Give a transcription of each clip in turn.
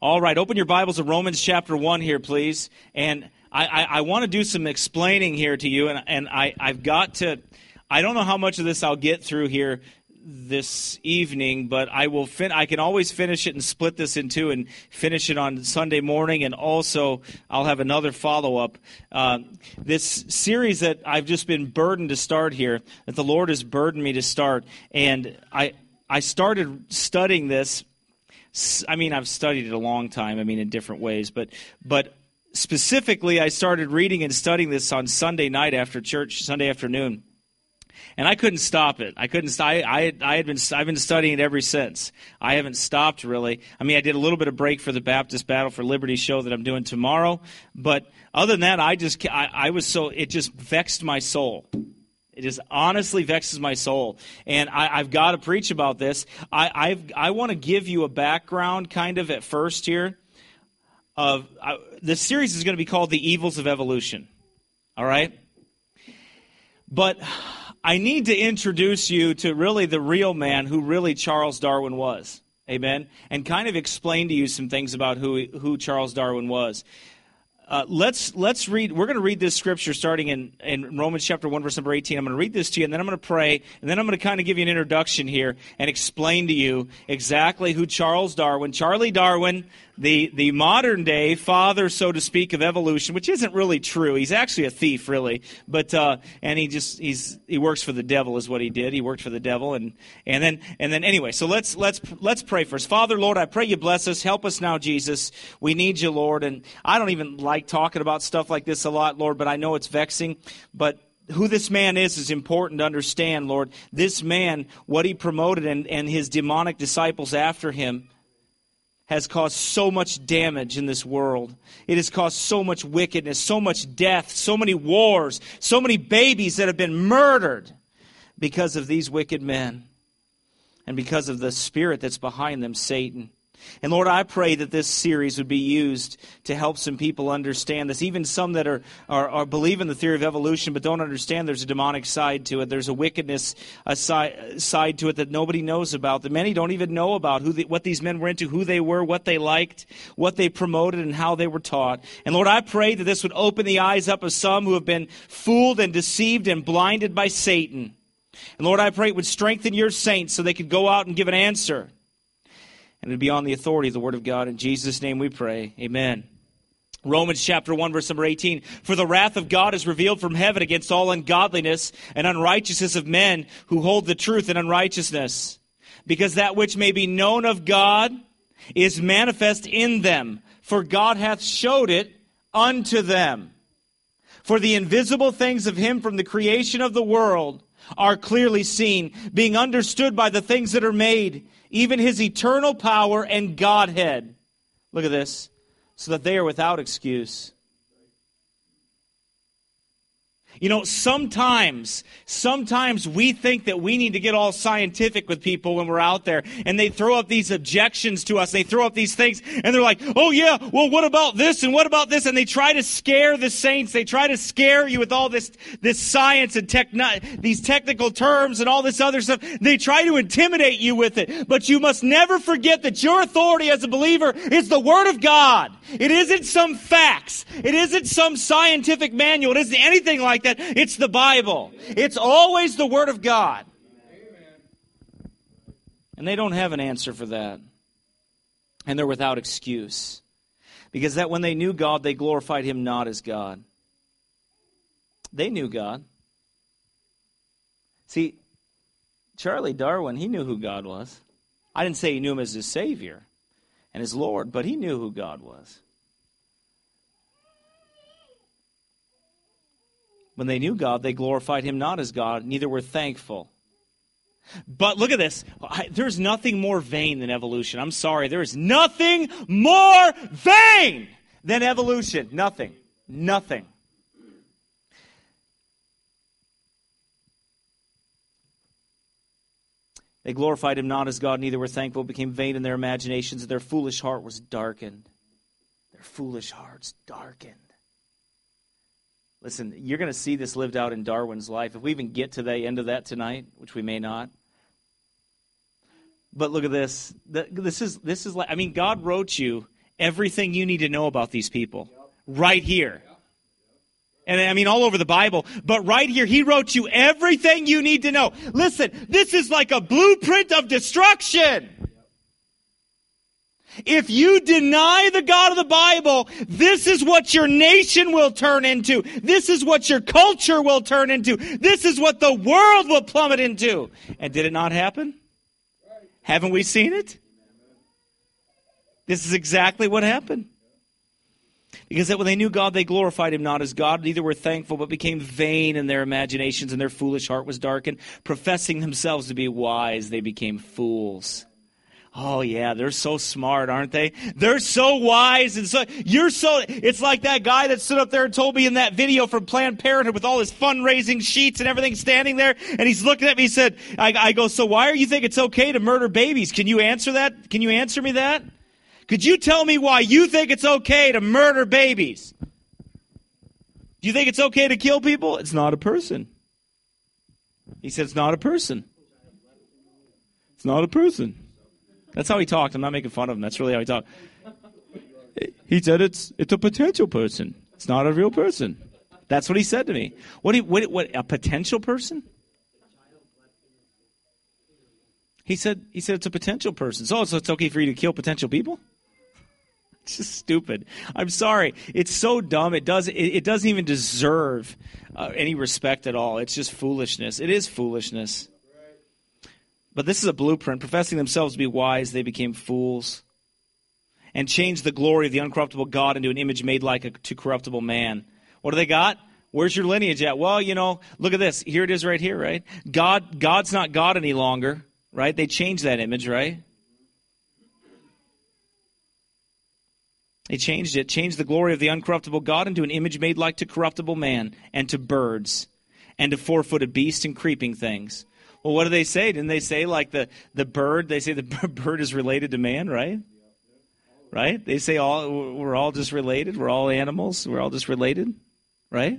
All right, open your Bibles to Romans chapter 1 here, please. And I want to do some explaining here to you, and I've got to, I don't know how much of this I'll get through here this evening, but I can always finish it and split this in two and finish it on Sunday morning, and also I'll have another follow-up. This series that I've just been burdened to start here, that the Lord has burdened me to start, and I started studying this. I mean, I've studied it a long time, in different ways, but specifically I started reading and studying this on Sunday night after church, Sunday afternoon. And I couldn't stop it. I've been studying it ever since. I haven't stopped really. I did a little bit of break for the Baptist Battle for Liberty show that I'm doing tomorrow, but other than that, it just vexed my soul. It just honestly vexes my soul. And I've got to preach about this. I want to give you a background kind of at first here. This series is going to be called The Evils of Evolution. All right? But I need to introduce you to really the real man who really Charles Darwin was. Amen? And kind of explain to you some things about who Charles Darwin was. Let's read. We're going to read this scripture starting in Romans chapter 1, verse number 18. I'm going to read this to you, and then I'm going to pray, and then I'm going to kind of give you an introduction here and explain to you exactly who Charles Darwin, Charlie Darwin, the modern day father, so to speak, of evolution, which isn't really true. He's actually a thief, really, but and he works for the devil, is what he did. He worked for the devil, and then anyway. So let's pray first. Father, Lord, I pray you bless us. Help us now, Jesus. We need you, Lord. And I don't even like talking about stuff like this a lot, Lord, but I know it's vexing. But who this man is important to understand, Lord. This man, what he promoted and his demonic disciples after him, has caused so much damage in this world. It has caused so much wickedness, so much death, so many wars, so many babies that have been murdered because of these wicked men and because of the spirit that's behind them, Satan. And Lord, I pray that this series would be used to help some people understand this, even some that are believe in the theory of evolution but don't understand there's a demonic side to it. There's a wickedness side to it that nobody knows about, that many don't even know about, what these men were into, who they were, what they liked, what they promoted, and how they were taught. And Lord, I pray that this would open the eyes up of some who have been fooled and deceived and blinded by Satan. And Lord, I pray it would strengthen your saints so they could go out and give an answer. And it would be on the authority of the Word of God. In Jesus' name we pray. Amen. Romans chapter 1, verse number 18. For the wrath of God is revealed from heaven against all ungodliness and unrighteousness of men who hold the truth in unrighteousness. Because that which may be known of God is manifest in them. For God hath showed it unto them. For the invisible things of him from the creation of the world are clearly seen, being understood by the things that are made, even his eternal power and Godhead. Look at this. So that they are without excuse. You know, sometimes we think that we need to get all scientific with people when we're out there, and they throw up these objections to us. They throw up these things, and they're like, oh yeah, well what about this and what about this? And they try to scare the saints. They try to scare you with all this science and these technical terms and all this other stuff. They try to intimidate you with it. But you must never forget that your authority as a believer is the Word of God. It isn't some facts. It isn't some scientific manual. It isn't anything like that. It's the Bible. It's always the Word of God. And they don't have an answer for that. And they're without excuse. Because that when they knew God, they glorified him not as God. They knew God. See, Charlie Darwin, he knew who God was. I didn't say he knew him as his Savior and his Lord, but he knew who God was. When they knew God, they glorified him not as God, neither were thankful. But look at this. There's nothing more vain than evolution. I'm sorry. There is nothing more vain than evolution. Nothing. Nothing. They glorified him not as God, neither were thankful, became vain in their imaginations, and their foolish heart was darkened. Their foolish hearts darkened. Listen, you're going to see this lived out in Darwin's life. If we even get to the end of that tonight, which we may not. But look at this. This is like, God wrote you everything you need to know about these people. Right here. And I mean all over the Bible, but right here, he wrote you everything you need to know. Listen, this is like a blueprint of destruction. If you deny the God of the Bible, this is what your nation will turn into. This is what your culture will turn into. This is what the world will plummet into. And did it not happen? Haven't we seen it? This is exactly what happened. Because that when they knew God, they glorified him not as God, neither were thankful, but became vain in their imaginations, and their foolish heart was darkened. Professing themselves to be wise, they became fools. Oh yeah, they're so smart, aren't they? They're so wise, and it's like that guy that stood up there and told me in that video from Planned Parenthood with all his fundraising sheets and everything standing there, and he's looking at me, he said, I go, so why are you think it's okay to murder babies? Can you answer that? Can you answer me that? Could you tell me why you think it's okay to murder babies? Do you think it's okay to kill people? It's not a person. He said it's not a person. It's not a person. That's how he talked. I'm not making fun of him. That's really how he talked. He said it's a potential person. It's not a real person. That's what he said to me. What a potential person? He said it's a potential person. So it's okay for you to kill potential people? It's just stupid. I'm sorry. It's so dumb. It doesn't even deserve any respect at all. It's just foolishness. It is foolishness. But this is a blueprint. Professing themselves to be wise, they became fools and changed the glory of the uncorruptible God into an image made like to corruptible man. What do they got? Where's your lineage at? Well, look at this. Here it is right here, right? God's not God any longer, right? They changed that image, right? They changed it, changed the glory of the uncorruptible God into an image made like to corruptible man, and to birds, and to four-footed beasts and creeping things. Well, what do they say? Didn't they say like the bird, they say the bird is related to man, right? Right? They say we're all just related, we're all animals, we're all just related, right?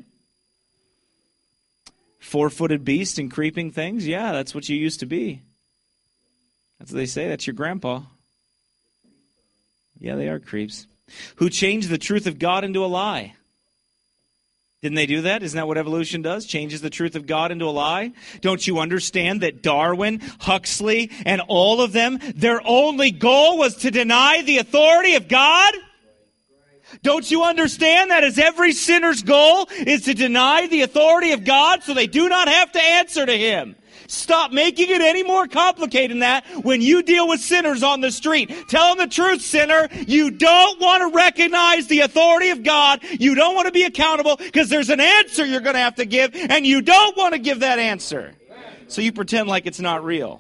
Four-footed beasts and creeping things, yeah, that's what you used to be. That's what they say, that's your grandpa. Yeah, they are creeps. Who changed the truth of God into a lie. Didn't they do that? Isn't that what evolution does? Changes the truth of God into a lie? Don't you understand that Darwin, Huxley, and all of them, their only goal was to deny the authority of God? Don't you understand that as every sinner's goal is to deny the authority of God so they do not have to answer to him? Stop making it any more complicated than that when you deal with sinners on the street. Tell them the truth, sinner. You don't want to recognize the authority of God. You don't want to be accountable because there's an answer you're going to have to give, and you don't want to give that answer. So you pretend like it's not real.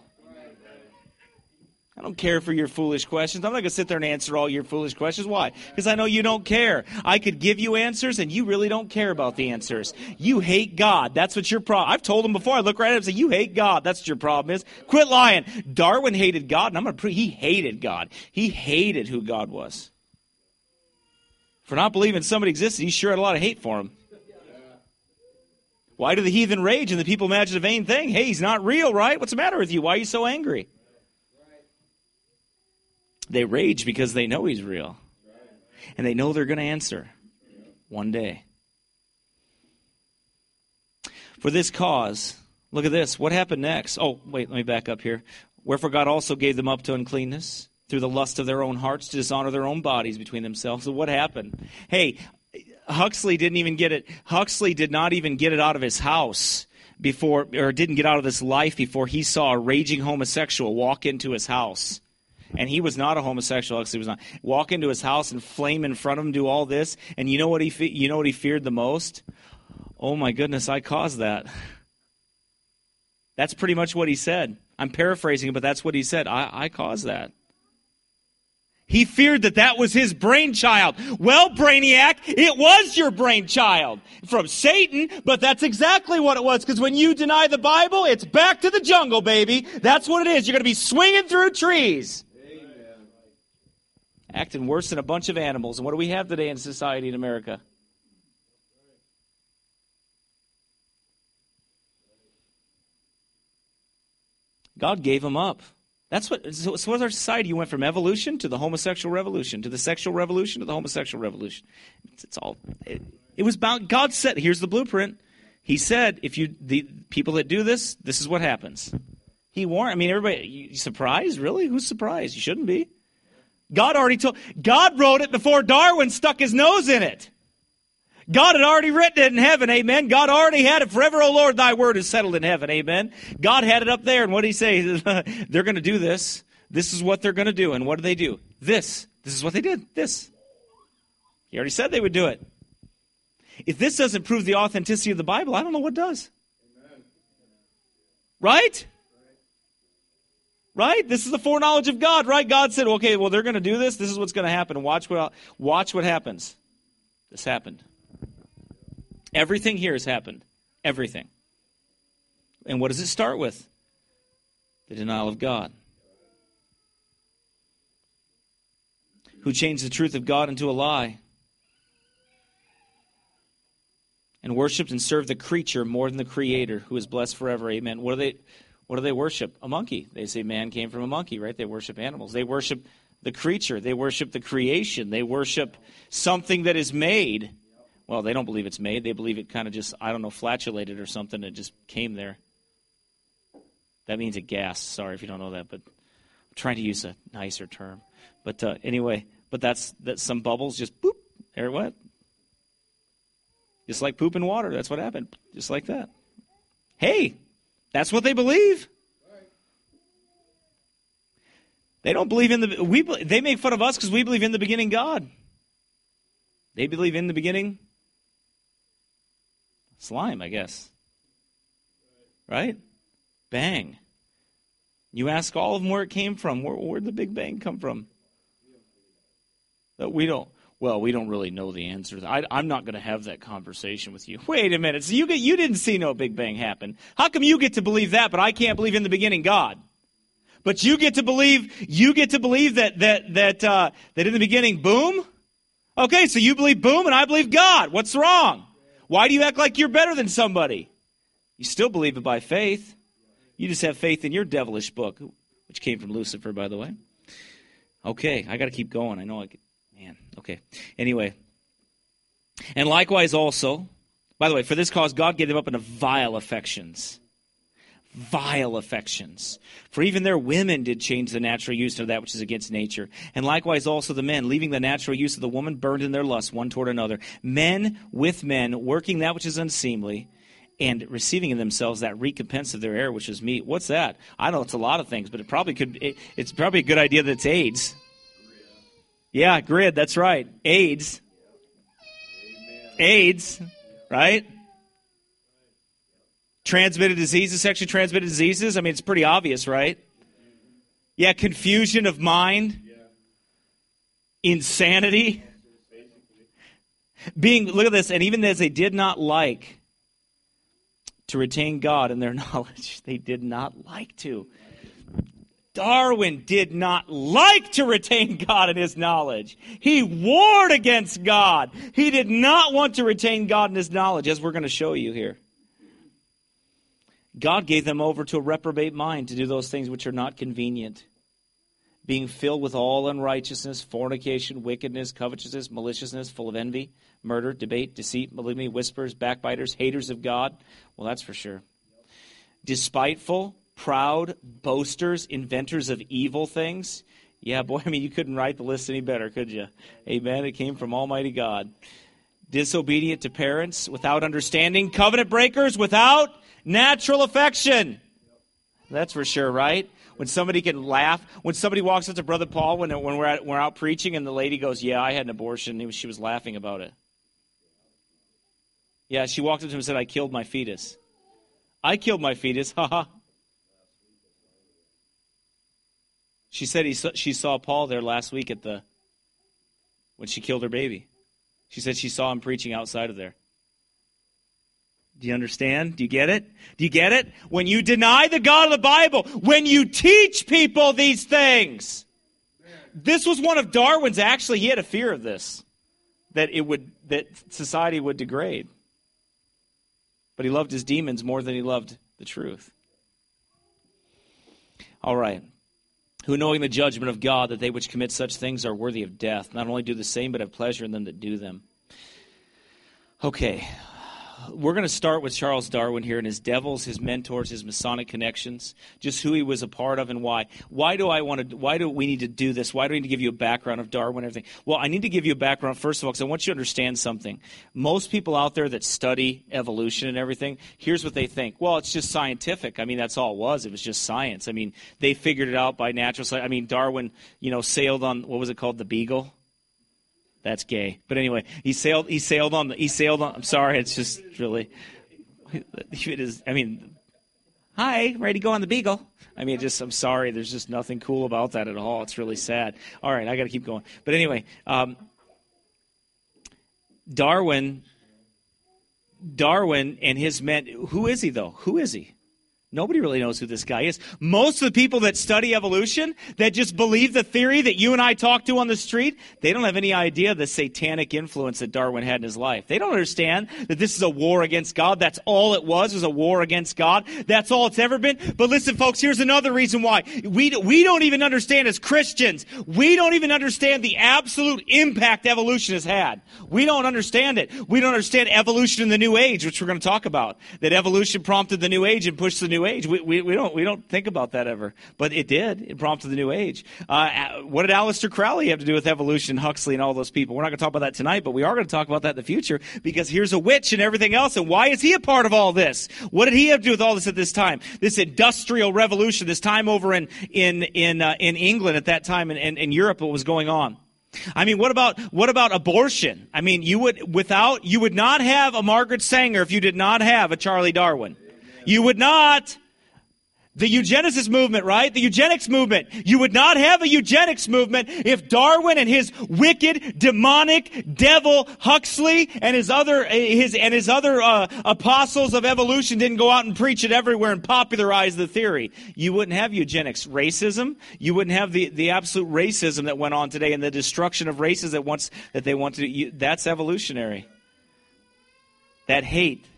I don't care for your foolish questions. I'm not going to sit there and answer all your foolish questions. Why? Because I know you don't care. I could give you answers, and you really don't care about the answers. You hate God. That's what your problem. I've told him before. I look right at him and say, you hate God. That's what your problem is. Quit lying. Darwin hated God, and I'm going to prove he hated God. He hated who God was. For not believing somebody existed, he sure had a lot of hate for him. Why do the heathen rage and the people imagine a vain thing? Hey, he's not real, right? What's the matter with you? Why are you so angry? They rage because they know he's real. And they know they're going to answer one day. For this cause, look at this. What happened next? Oh, wait, let me back up here. Wherefore God also gave them up to uncleanness through the lust of their own hearts to dishonor their own bodies between themselves. So what happened? Hey, Huxley didn't even get it. Huxley did not even get it out of his house before, or didn't get out of this life before he saw a raging homosexual walk into his house. And he was not a homosexual. Huxley was not. Walk into his house and flame in front of him, do all this. And you know what he feared the most? Oh my goodness, I caused that. That's pretty much what he said. I'm paraphrasing, but that's what he said. I caused that. He feared that was his brainchild. Well, Brainiac, it was your brainchild from Satan, but that's exactly what it was, because when you deny the Bible, it's back to the jungle, baby. That's what it is. You're going to be swinging through trees. Amen. Acting worse than a bunch of animals. And what do we have today in society in America? God gave them up. That's what. So what's our society? You went from evolution to the homosexual revolution, to the sexual revolution, to the homosexual revolution. It's all. It was about. God said, "Here's the blueprint." He said, "If the people that do this, this is what happens." He warned. I mean, everybody. You surprised? Really? Who's surprised? You shouldn't be. God already told. God wrote it before Darwin stuck his nose in it. God had already written it in heaven, amen. God already had it. Forever, O Lord, thy word is settled in heaven, amen. God had it up there, and what did he say? They're going to do this. This is what they're going to do. And what do they do? This. This is what they did. This. He already said they would do it. If this doesn't prove the authenticity of the Bible, I don't know what does. Amen. Right? Right? This is the foreknowledge of God, right? God said, okay, well, they're going to do this. This is what's going to happen. Watch what happens. This happened. Everything here has happened. Everything. And what does it start with? The denial of God. Who changed the truth of God into a lie. And worshipped and served the creature more than the Creator, who is blessed forever. Amen. What do they worship? A monkey. They say man came from a monkey, right? They worship animals. They worship the creature. They worship the creation. They worship something that is made. Well, they don't believe it's made. They believe it kind of just, flatulated or something. It just came there. That means it gasped. Sorry if you don't know that, but I'm trying to use a nicer term. But anyway, that's some bubbles just boop, there it went. Just like poop in water. That's what happened. Just like that. Hey, that's what they believe. They don't believe in they make fun of us because we believe in the beginning God. They believe in the beginning slime, I guess. Right? Bang. You ask all of them where it came from. Where'd the Big Bang come from? We don't really know the answer. I'm not going to have that conversation with you. Wait a minute. So you didn't see no Big Bang happen. How come you get to believe that, but I can't believe in the beginning God? But you get to believe that in the beginning, boom? Okay, so you believe boom and I believe God. What's wrong? Why do you act like you're better than somebody? You still believe it by faith. You just have faith in your devilish book, which came from Lucifer, by the way. Okay, I got to keep going. I know I could. Man, okay. Anyway. And likewise also, by the way, for this cause God gave them up into vile affections. Vile affections. For even their women did change the natural use of that which is against nature. And likewise also the men, leaving the natural use of the woman, burned in their lust one toward another. Men with men, working that which is unseemly, and receiving in themselves that recompense of their error, which is meat. What's that? I know it's a lot of things, but it's probably a good idea that it's AIDS. Yeah, grid, that's right. AIDS. AIDS, right? Transmitted diseases, sexually transmitted diseases. I mean, it's pretty obvious, right? Yeah, confusion of mind. Insanity. Look at this, and even as they did not like to retain God in their knowledge, they did not like to. Darwin did not like to retain God in his knowledge. He warred against God. He did not want to retain God in his knowledge, as we're going to show you here. God gave them over to a reprobate mind to do those things which are not convenient, being filled with all unrighteousness, fornication, wickedness, covetousness, maliciousness, full of envy, murder, debate, deceit, malignity, whispers, backbiters, haters of God. Well, that's for sure. Despiteful, proud, boasters, inventors of evil things. Yeah, boy, I mean, you couldn't write the list any better, could you? Amen. It came from Almighty God. Disobedient to parents, without understanding, covenant breakers, without natural affection. That's for sure, right? When somebody can laugh, when somebody walks up to Brother Paul when we're out preaching and the lady goes, yeah, I had an abortion, and she was laughing about it. Yeah, she walked up to him and said, I killed my fetus. I killed my fetus, haha. She said she saw Paul there last week when she killed her baby. She said she saw him preaching outside of there. Do you understand? Do you get it? Do you get it? When you deny the God of the Bible, when you teach people these things. This was one of Darwin's, actually, he had a fear of this, that society would degrade. But he loved his demons more than he loved the truth. All right. who knowing the judgment of God, that they which commit such things are worthy of death, not only do the same, but have pleasure in them that do them. Okay, we're going to start with Charles Darwin here and his devils, his mentors, his Masonic connections, just who he was a part of and why. Why do we need to do this? Why do we need to give you a background of Darwin and everything? Well, I need to give you a background, first of all, because I want you to understand something. Most people out there that study evolution and everything, here's what they think. Well, it's just scientific. I mean, that's all it was. It was just science. I mean, they figured it out by natural science. I mean, Darwin, sailed on, what was it called, the Beagle? That's gay. But anyway, he sailed on, I'm sorry, it's just really, it is, I mean, hi, ready to go on the Beagle. I mean, I'm sorry, there's just nothing cool about that at all. It's really sad. All right, I got to keep going. But anyway, Darwin and his men, who is he though? Who is he? Nobody really knows who this guy is. Most of the people that study evolution, that just believe the theory that you and I talk to on the street, they don't have any idea the satanic influence that Darwin had in his life. They don't understand that this is a war against God. That's all it was a war against God. That's all it's ever been. But listen, folks, here's another reason why. We don't even understand as Christians. We don't even understand the absolute impact evolution has had. We don't understand it. We don't understand evolution in the New Age, which we're going to talk about. That evolution prompted the New Age and pushed the New Age. We don't think about that ever, but it did. It prompted the New Age. What did Aleister Crowley have to do with evolution, Huxley, and all those people? We're not going to talk about that tonight, but we are going to talk about that in the future because here's a witch and everything else. And why is he a part of all this? What did he have to do with all this at this time? This industrial revolution, this time over in England at that time and in Europe, what was going on? I mean, what about abortion? I mean, you would not have a Margaret Sanger if you did not have a Charlie Darwin. You would not. The eugenicist movement, right? The eugenics movement. You would not have a eugenics movement if Darwin and his wicked, demonic devil Huxley and his other apostles of evolution didn't go out and preach it everywhere and popularize the theory. You wouldn't have eugenics. Racism. You wouldn't have the absolute racism that went on today and the destruction of races that they want to do. That's evolutionary. That hate.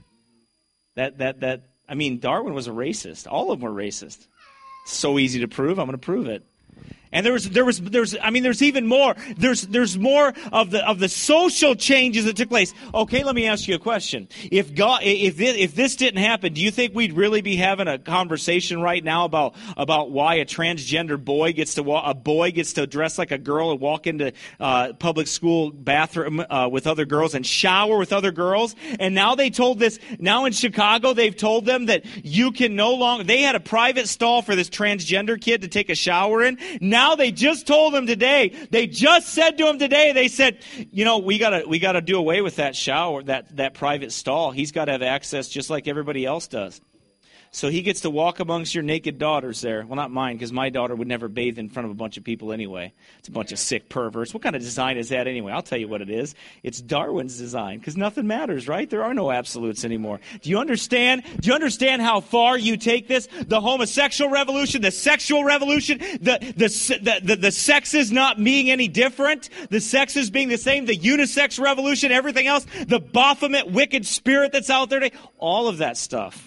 I mean, Darwin was a racist. All of them were racist. It's so easy to prove. I'm going to prove it. And there's even more. There's more of the social changes that took place. Okay, let me ask you a question. If this didn't happen, do you think we'd really be having a conversation right now about why a transgender boy gets to dress like a girl and walk into public school bathroom with other girls and shower with other girls? And now now in Chicago, they've told them that you can no longer, they had a private stall for this transgender kid to take a shower in. Now they just told him today, they just said to him today, they said, we gotta do away with that shower, that private stall. He's got to have access just like everybody else does. So he gets to walk amongst your naked daughters there. Well, not mine, because my daughter would never bathe in front of a bunch of people anyway. It's a bunch of sick perverts. What kind of design is that anyway? I'll tell you what it is. It's Darwin's design, because nothing matters, right? There are no absolutes anymore. Do you understand? Do you understand how far you take this? The homosexual revolution, the sexual revolution, the sexes not being any different, the sexes being the same, the unisex revolution, everything else, the Baphomet wicked spirit that's out there today, all of that stuff.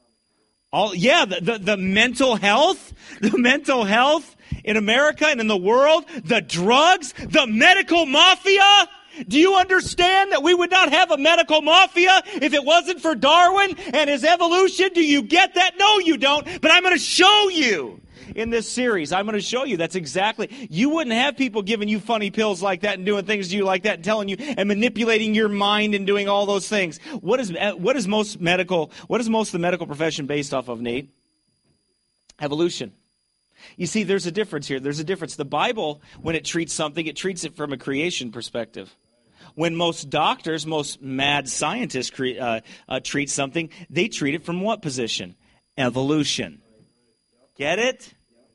The mental health in America and in the world, the drugs, the medical mafia. Do you understand that we would not have a medical mafia if it wasn't for Darwin and his evolution? Do you get that? No, you don't. But I'm going to show you in this series. I'm going to show you that's exactly. You wouldn't have people giving you funny pills like that and doing things to you like that and telling you and manipulating your mind and doing all those things. What is most of the medical profession based off of, Nate? Evolution. You see, there's a difference here. There's a difference. The Bible, when it treats something, it treats it from a creation perspective. When most doctors, most mad scientists treat something, they treat it from what position? Evolution. Get it?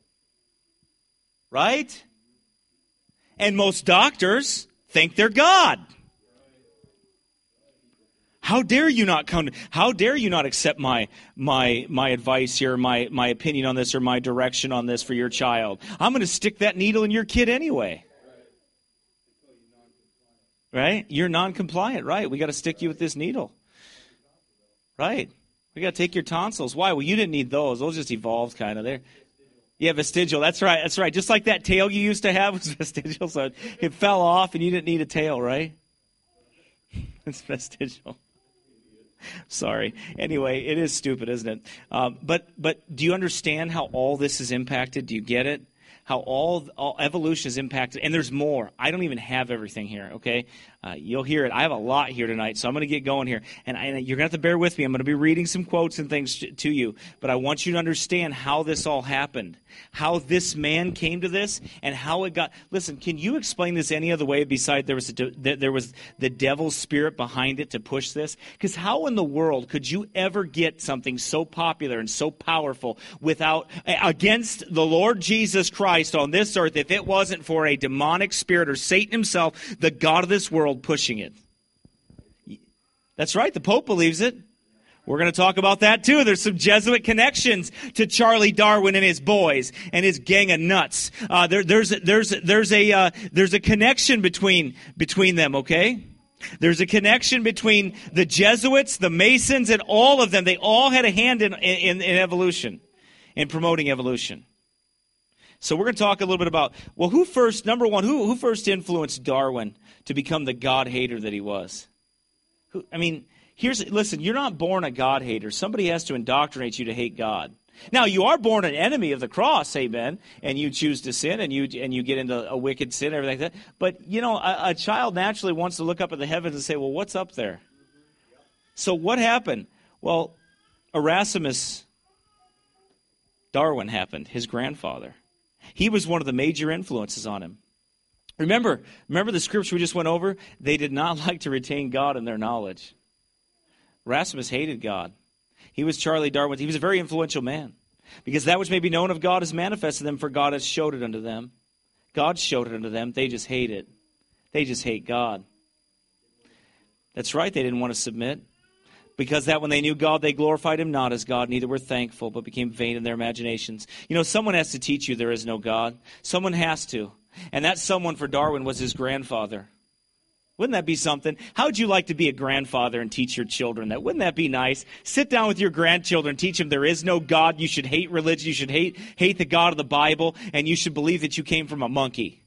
Right? And most doctors think they're God. How dare you not accept my advice here, my opinion on this, or my direction on this for your child? I'm going to stick that needle in your kid anyway. Right? You're non-compliant, right? We got to stick you with this needle. Right? We got to take your tonsils. Why? Well, you didn't need those. Those just evolved kind of there. Yeah, vestigial. That's right. That's right. Just like that tail you used to have was vestigial, so it fell off and you didn't need a tail, right? It's vestigial. Sorry. Anyway, it is stupid, isn't it? But do you understand how all this is impacted? Do you get it? How all evolution is impacted. And there's more. I don't even have everything here, okay? You'll hear it. I have a lot here tonight, so I'm going to get going here. And you're going to have to bear with me. I'm going to be reading some quotes and things to you. But I want you to understand how this all happened, how this man came to this, and how it got. Listen, can you explain this any other way besides there was the devil's spirit behind it to push this? Because how in the world could you ever get something so popular and so powerful against the Lord Jesus Christ on this earth if it wasn't for a demonic spirit or Satan himself, the God of this world, pushing it? That's right. The Pope believes it. We're going to talk about that too. There's some Jesuit connections to Charlie Darwin and his boys and his gang of nuts. There's a connection between them. Okay, there's a connection between the Jesuits, the Masons, and all of them. They all had a hand in evolution, in promoting evolution. So we're going to talk a little bit about, well, who first influenced Darwin to become the God-hater that he was? Listen, you're not born a God-hater. Somebody has to indoctrinate you to hate God. Now, you are born an enemy of the cross, amen, and you choose to sin, and you get into a wicked sin, everything like that. But, a child naturally wants to look up at the heavens and say, well, what's up there? So what happened? Well, Erasmus Darwin happened, his grandfather. He was one of the major influences on him. Remember the scripture we just went over? They did not like to retain God in their knowledge. Erasmus hated God. He was Charlie Darwin. He was a very influential man. Because that which may be known of God is manifested to them, for God has showed it unto them. God showed it unto them. They just hate it. They just hate God. That's right. They didn't want to submit. Because that when they knew God, they glorified him not as God, neither were thankful, but became vain in their imaginations. Someone has to teach you there is no God. Someone has to. And that someone for Darwin was his grandfather. Wouldn't that be something? How would you like to be a grandfather and teach your children that? Wouldn't that be nice? Sit down with your grandchildren, teach them there is no God. You should hate religion. You should hate the God of the Bible. And you should believe that you came from a monkey.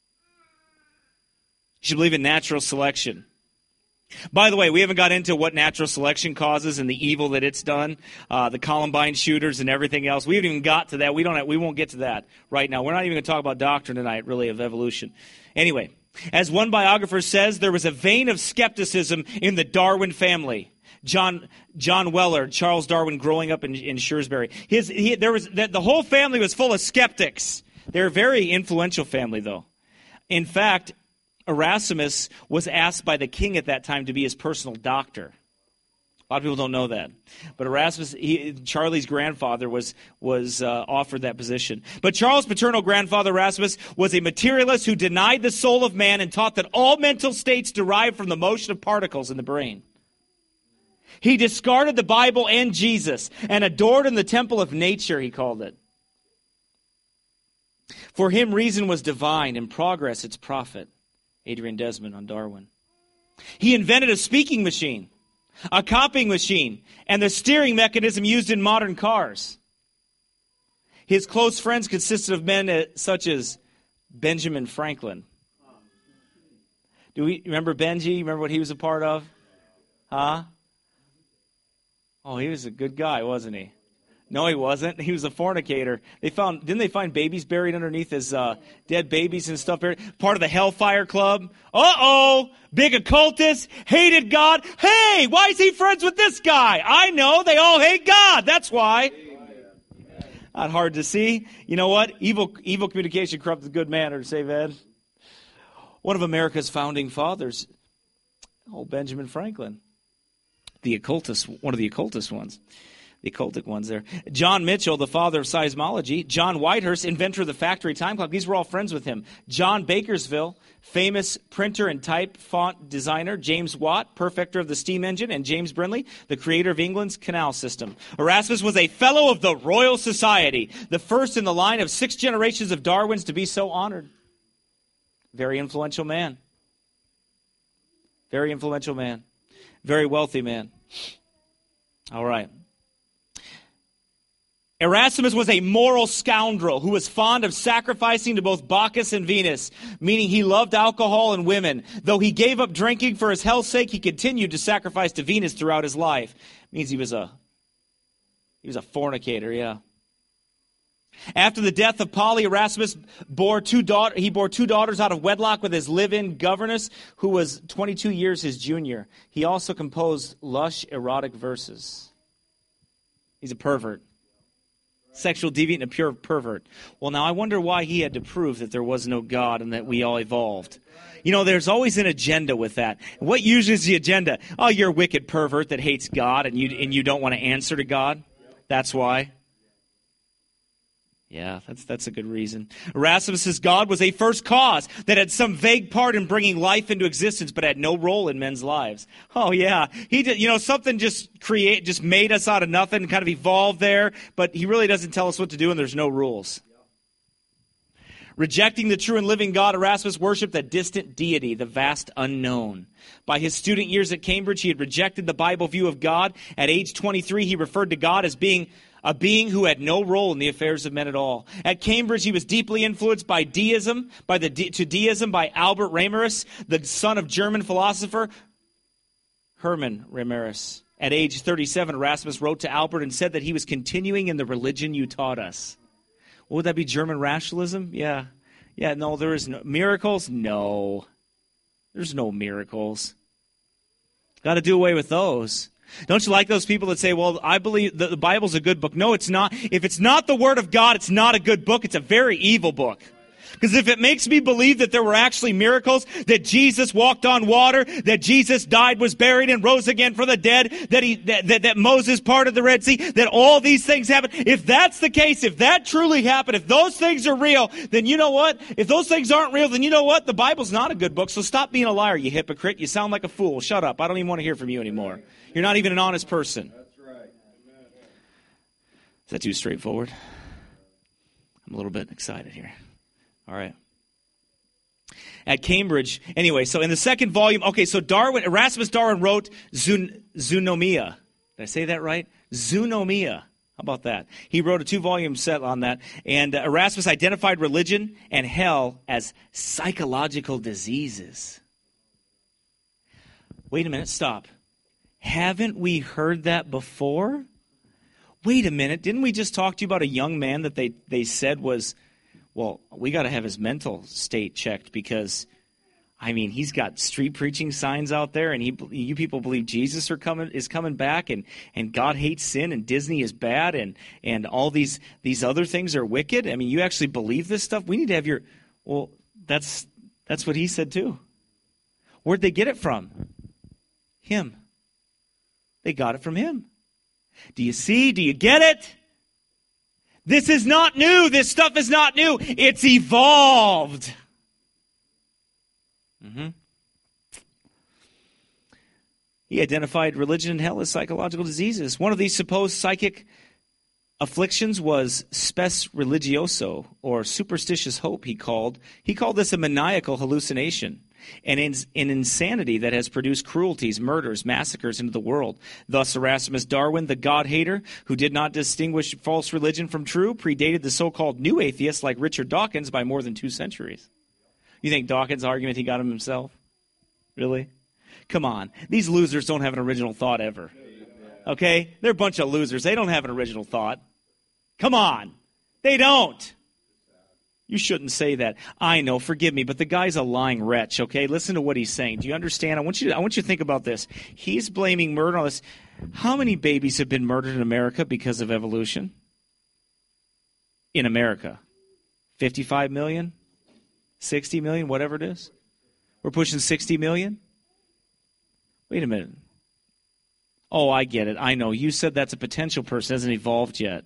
You should believe in natural selection. By the way, we haven't got into what natural selection causes and the evil that it's done, the Columbine shooters and everything else. We haven't even got to that. We won't get to that right now. We're not even going to talk about doctrine tonight, really, of evolution. Anyway, as one biographer says, there was a vein of skepticism in the Darwin family. John Weller, Charles Darwin, growing up in Shrewsbury. The whole family was full of skeptics. They're a very influential family, though. In fact, Erasmus was asked by the king at that time to be his personal doctor. A lot of people don't know that. But Erasmus, Charlie's grandfather, was offered that position. But Charles' paternal grandfather, Erasmus, was a materialist who denied the soul of man and taught that all mental states derive from the motion of particles in the brain. He discarded the Bible and Jesus and adored in the temple of nature, he called it. For him, reason was divine and progress its prophet. Adrian Desmond on Darwin. He invented a speaking machine, a copying machine, and the steering mechanism used in modern cars. His close friends consisted of men such as Benjamin Franklin. Do we remember Benji? Remember what he was a part of? Huh? Oh, he was a good guy, wasn't he? No, he wasn't. He was a fornicator. Didn't they find babies buried underneath his dead babies and stuff buried? Part of the Hellfire Club. Uh-oh! Big occultist, hated God. Hey, why is he friends with this guy? I know, they all hate God. That's why. Not hard to see. You know what? Evil communication corrupts good manners, say Ed. One of America's founding fathers, Benjamin Franklin. One of the occultist ones. The occultic ones there. John Mitchell, the father of seismology. John Whitehurst, inventor of the factory time clock. These were all friends with him. John Bakersville, famous printer and type font designer. James Watt, perfecter of the steam engine. And James Brindley, the creator of England's canal system. Erasmus was a fellow of the Royal Society, the first in the line of 6 generations of Darwins to be so honored. Very influential man. Very influential man. Very wealthy man. All right. Erasmus was a moral scoundrel who was fond of sacrificing to both Bacchus and Venus, meaning he loved alcohol and women. Though he gave up drinking for his health's sake, he continued to sacrifice to Venus throughout his life. It means he was a fornicator, yeah. After the death of Poly, Erasmus bore two daughters out of wedlock with his live-in governess, who was 22 years his junior. He also composed lush, erotic verses. He's a pervert. Sexual deviant and a pure pervert. Well, now I wonder why he had to prove that there was no God and that we all evolved. You know, there's always an agenda with that. What usually is the agenda? Oh, you're a wicked pervert that hates God and you don't want to answer to God. That's why. Yeah, that's a good reason. Erasmus's God was a first cause that had some vague part in bringing life into existence, but had no role in men's lives. Oh yeah, he did. You know, something just made us out of nothing, kind of evolved there, but he really doesn't tell us what to do, and there's no rules. Rejecting the true and living God, Erasmus worshipped a distant deity, the vast unknown. By his student years at Cambridge, he had rejected the Bible view of God. At age 23, he referred to God as being a being who had no role in the affairs of men at all. At Cambridge, he was deeply influenced by deism, by Albert Remarus, the son of German philosopher Hermann Remarus. At age 37, Erasmus wrote to Albert and said that he was continuing in the religion you taught us. What would that be, German rationalism? Yeah. Yeah, no, there is no miracles? No. There's no miracles. Got to do away with those. Don't you like those people that say, well, I believe the Bible's a good book? No, it's not. If it's not the Word of God, it's not a good book. It's a very evil book. Because if it makes me believe that there were actually miracles, that Jesus walked on water, that Jesus died, was buried, and rose again from the dead, that Moses parted the Red Sea, that all these things happened, if that's the case, if that truly happened, if those things are real, then you know what? If those things aren't real, then you know what? The Bible's not a good book, so stop being a liar, you hypocrite. You sound like a fool. Shut up. I don't even want to hear from you anymore. You're not even an honest person. That's right. Is that too straightforward? I'm a little bit excited here. All right. At Cambridge, anyway, so in the second volume, okay, so Erasmus Darwin wrote Zoonomia. Did I say that right? Zoonomia. How about that? He wrote a 2-volume set on that. And Erasmus identified religion and hell as psychological diseases. Wait a minute, stop. Haven't we heard that before? Wait a minute, didn't we just talk to you about a young man that they said was... Well, we got to have his mental state checked because, I mean, he's got street preaching signs out there, and you people believe Jesus is coming back, and God hates sin, and Disney is bad, and all these other things are wicked. I mean, you actually believe this stuff? We need to have your. Well, that's what he said too. Where'd they get it from? Him. They got it from him. Do you see? Do you get it? This is not new. This stuff is not new. It's evolved. He identified religion and hell as psychological diseases. One of these supposed psychic afflictions was spes religioso, or superstitious hope, he called this a maniacal hallucination, an insanity that has produced cruelties, murders, massacres into the world. Thus, Erasmus Darwin, the God-hater, who did not distinguish false religion from true, predated the so-called new atheists like Richard Dawkins by more than 2 centuries. You think Dawkins' argument, he got him himself? Really? Come on. These losers don't have an original thought ever. Okay? They're a bunch of losers. They don't have an original thought. Come on. They don't. You shouldn't say that. I know, forgive me, but the guy's a lying wretch, okay? Listen to what he's saying. Do you understand? I want you to think about this. He's blaming murder on this. How many babies have been murdered in America because of evolution? In America. 55 million? 60 million? Whatever it is? We're pushing 60 million? Wait a minute. Oh, I get it. I know. You said that's a potential person. Hasn't evolved yet.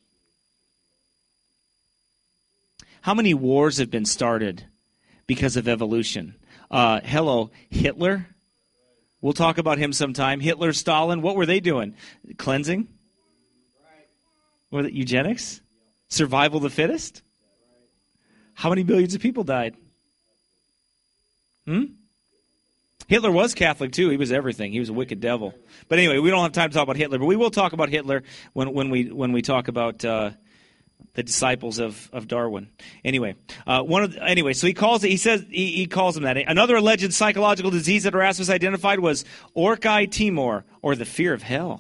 How many wars have been started because of evolution? Hello, Hitler. We'll talk about him sometime. Hitler, Stalin, what were they doing? Cleansing? Were it eugenics? Survival of the fittest? How many millions of people died? Hitler was Catholic, too. He was everything. He was a wicked devil. But anyway, we don't have time to talk about Hitler, but we will talk about Hitler when we talk about the disciples of Darwin. Anyway, so he calls them that. Another alleged psychological disease that Erasmus identified was orchi timor, or the fear of hell.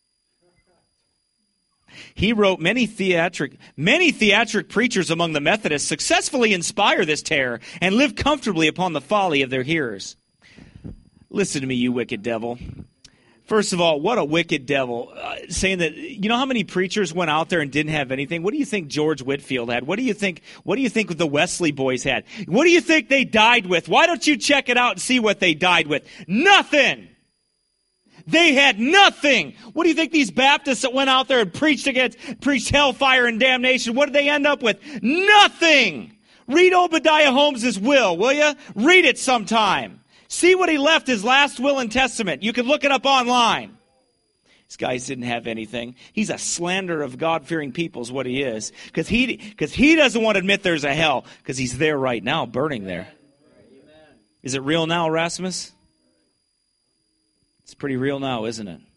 He wrote, many theatric preachers among the Methodists successfully inspire this terror and live comfortably upon the folly of their hearers. Listen to me, you wicked devil. First of all, what a wicked devil. Saying that, you know how many preachers went out there and didn't have anything? What do you think George Whitefield had? What do you think the Wesley boys had? What do you think they died with? Why don't you check it out and see what they died with? Nothing. They had nothing. What do you think these Baptists that went out there and preached hellfire and damnation, what did they end up with? Nothing. Read Obadiah Holmes' will you? Read it sometime. See what he left, his last will and testament. You can look it up online. These guys didn't have anything. He's a slanderer of God-fearing people is what he is. Because he doesn't want to admit there's a hell. Because he's there right now, burning there. Is it real now, Erasmus? It's pretty real now, isn't it?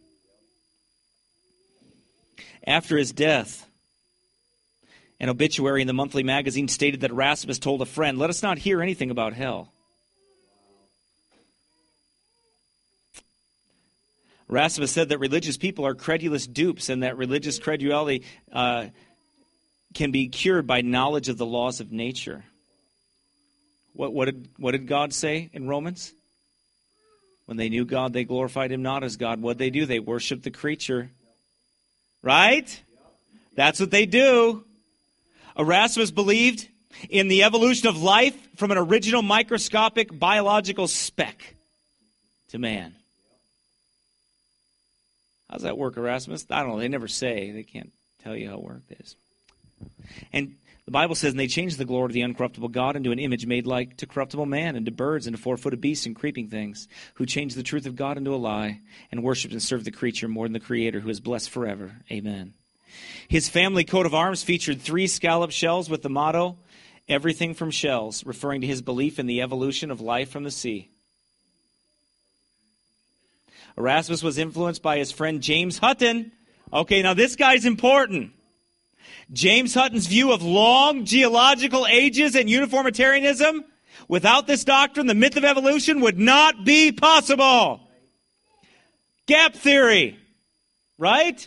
After his death, an obituary in the monthly magazine stated that Erasmus told a friend, "Let us not hear anything about hell." Erasmus said that religious people are credulous dupes and that religious credulity can be cured by knowledge of the laws of nature. What did God say in Romans? When they knew God, they glorified him not as God. What did they do? They worshiped the creature. Right? That's what they do. Erasmus believed in the evolution of life from an original microscopic biological speck to man. How does that work, Erasmus? I don't know. They never say. They can't tell you how it works. And the Bible says, and they changed the glory of the uncorruptible God into an image made like to corruptible man, and to birds, and to four-footed beasts, and creeping things, who changed the truth of God into a lie, and worshipped and served the creature more than the Creator, who is blessed forever. Amen. His family coat of arms featured 3 scallop shells with the motto, "Everything from shells," referring to his belief in the evolution of life from the sea. Erasmus was influenced by his friend James Hutton. Okay, now this guy's important. James Hutton's view of long geological ages and uniformitarianism. Without this doctrine, the myth of evolution would not be possible. Gap theory, right?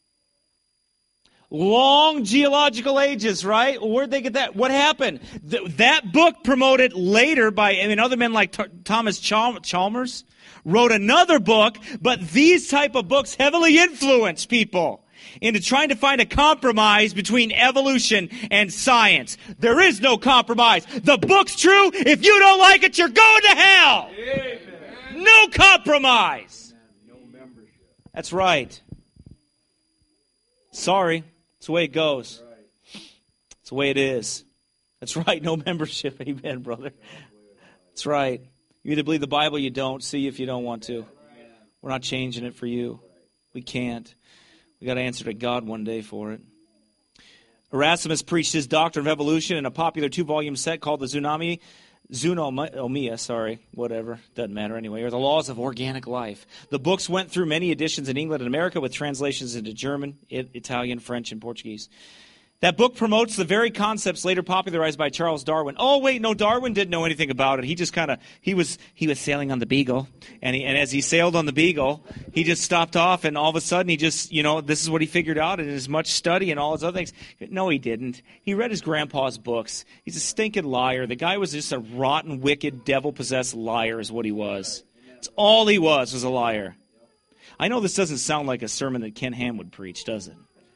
Long geological ages, right? Where'd they get that? What happened? That book promoted later by other men like Thomas Chalmers wrote another book, but these type of books heavily influence people into trying to find a compromise between evolution and science. There is no compromise. The book's true. If you don't like it, you're going to hell. Amen. No compromise. No membership. That's right. Sorry. That's the way it goes. That's the way it is. That's right. No membership. Amen, brother. That's right. You either believe the Bible, you don't. See if you don't want to. We're not changing it for you. We can't. We got to answer to God one day for it. Erasmus preached his doctrine of evolution in a popular 2-volume set called the Zoonomia, whatever, doesn't matter anyway, or the Laws of Organic Life. The books went through many editions in England and America with translations into German, Italian, French, and Portuguese. That book promotes the very concepts later popularized by Charles Darwin. Oh, wait, no, Darwin didn't know anything about it. He just he was sailing on the Beagle, and as he sailed on the Beagle, he just stopped off, and all of a sudden he just, this is what he figured out in his much study and all his other things. No, he didn't. He read his grandpa's books. He's a stinking liar. The guy was just a rotten, wicked, devil-possessed liar is what he was. It's all he was a liar. I know this doesn't sound like a sermon that Ken Ham would preach, does it?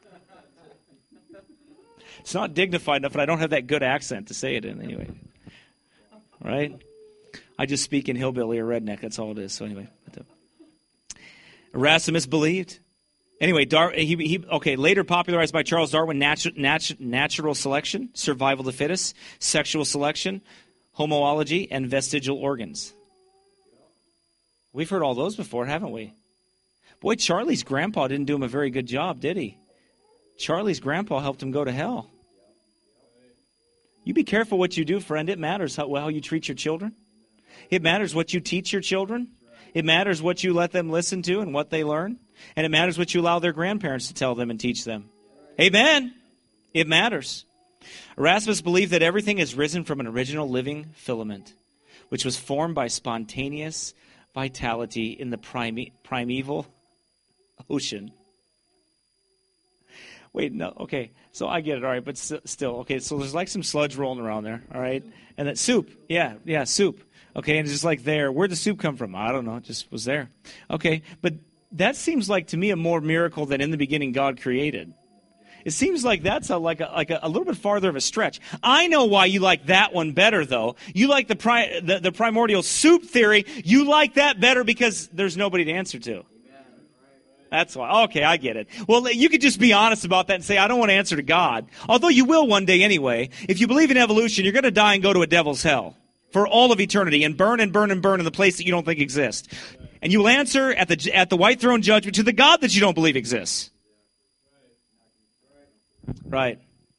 It's not dignified enough, but I don't have that good accent to say it in anyway. Right? I just speak in hillbilly or redneck. That's all it is. So anyway. Erasmus believed. Anyway, later popularized by Charles Darwin, natural selection, survival of the fittest, sexual selection, homology, and vestigial organs. We've heard all those before, haven't we? Boy, Charlie's grandpa didn't do him a very good job, did he? Charlie's grandpa helped him go to hell. You be careful what you do, friend. It matters how well you treat your children. It matters what you teach your children. It matters what you let them listen to and what they learn. And it matters what you allow their grandparents to tell them and teach them. Amen. It matters. Erasmus believed that everything has risen from an original living filament, which was formed by spontaneous vitality in the primeval ocean. Wait, no, okay, so I get it, all right, but still, okay, so there's like some sludge rolling around there, all right? And that soup, yeah, soup, okay, and it's just like there. Where'd the soup come from? I don't know, it just was there. Okay, but that seems like to me a more miracle than in the beginning God created. It seems like that's a little bit farther of a stretch. I know why you like that one better, though. You like the primordial soup theory. You like that better because there's nobody to answer to. That's why. Okay, I get it. Well, you could just be honest about that and say, I don't want to answer to God. Although you will one day anyway. If you believe in evolution, you're going to die and go to a devil's hell for all of eternity and burn and burn and burn in the place that you don't think exists. And you will answer at the white throne judgment to the God that you don't believe exists. Right.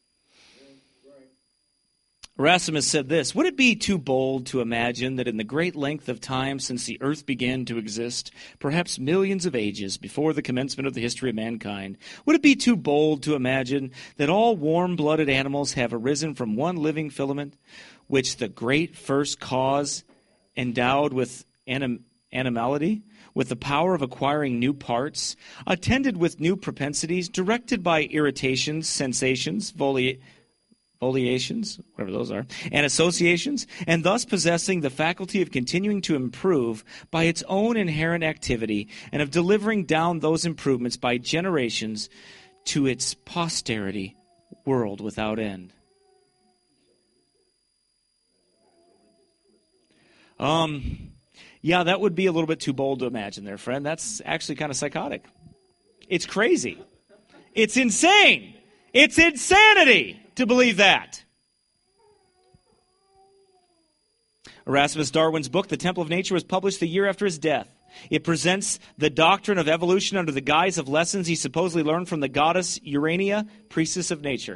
Erasmus said this, would it be too bold to imagine that in the great length of time since the earth began to exist, perhaps millions of ages before the commencement of the history of mankind, would it be too bold to imagine that all warm-blooded animals have arisen from one living filament, which the great first cause endowed with animality, with the power of acquiring new parts, attended with new propensities, directed by irritations, sensations, voliations, whatever those are, and associations, and thus possessing the faculty of continuing to improve by its own inherent activity and of delivering down those improvements by generations to its posterity, world without end. Yeah, that would be a little bit too bold to imagine there, friend. That's actually kind of psychotic. It's crazy. It's insane. It's insanity to believe that. Erasmus Darwin's book, The Temple of Nature, was published the year after his death. It presents the doctrine of evolution under the guise of lessons he supposedly learned from the goddess Urania, priestess of nature.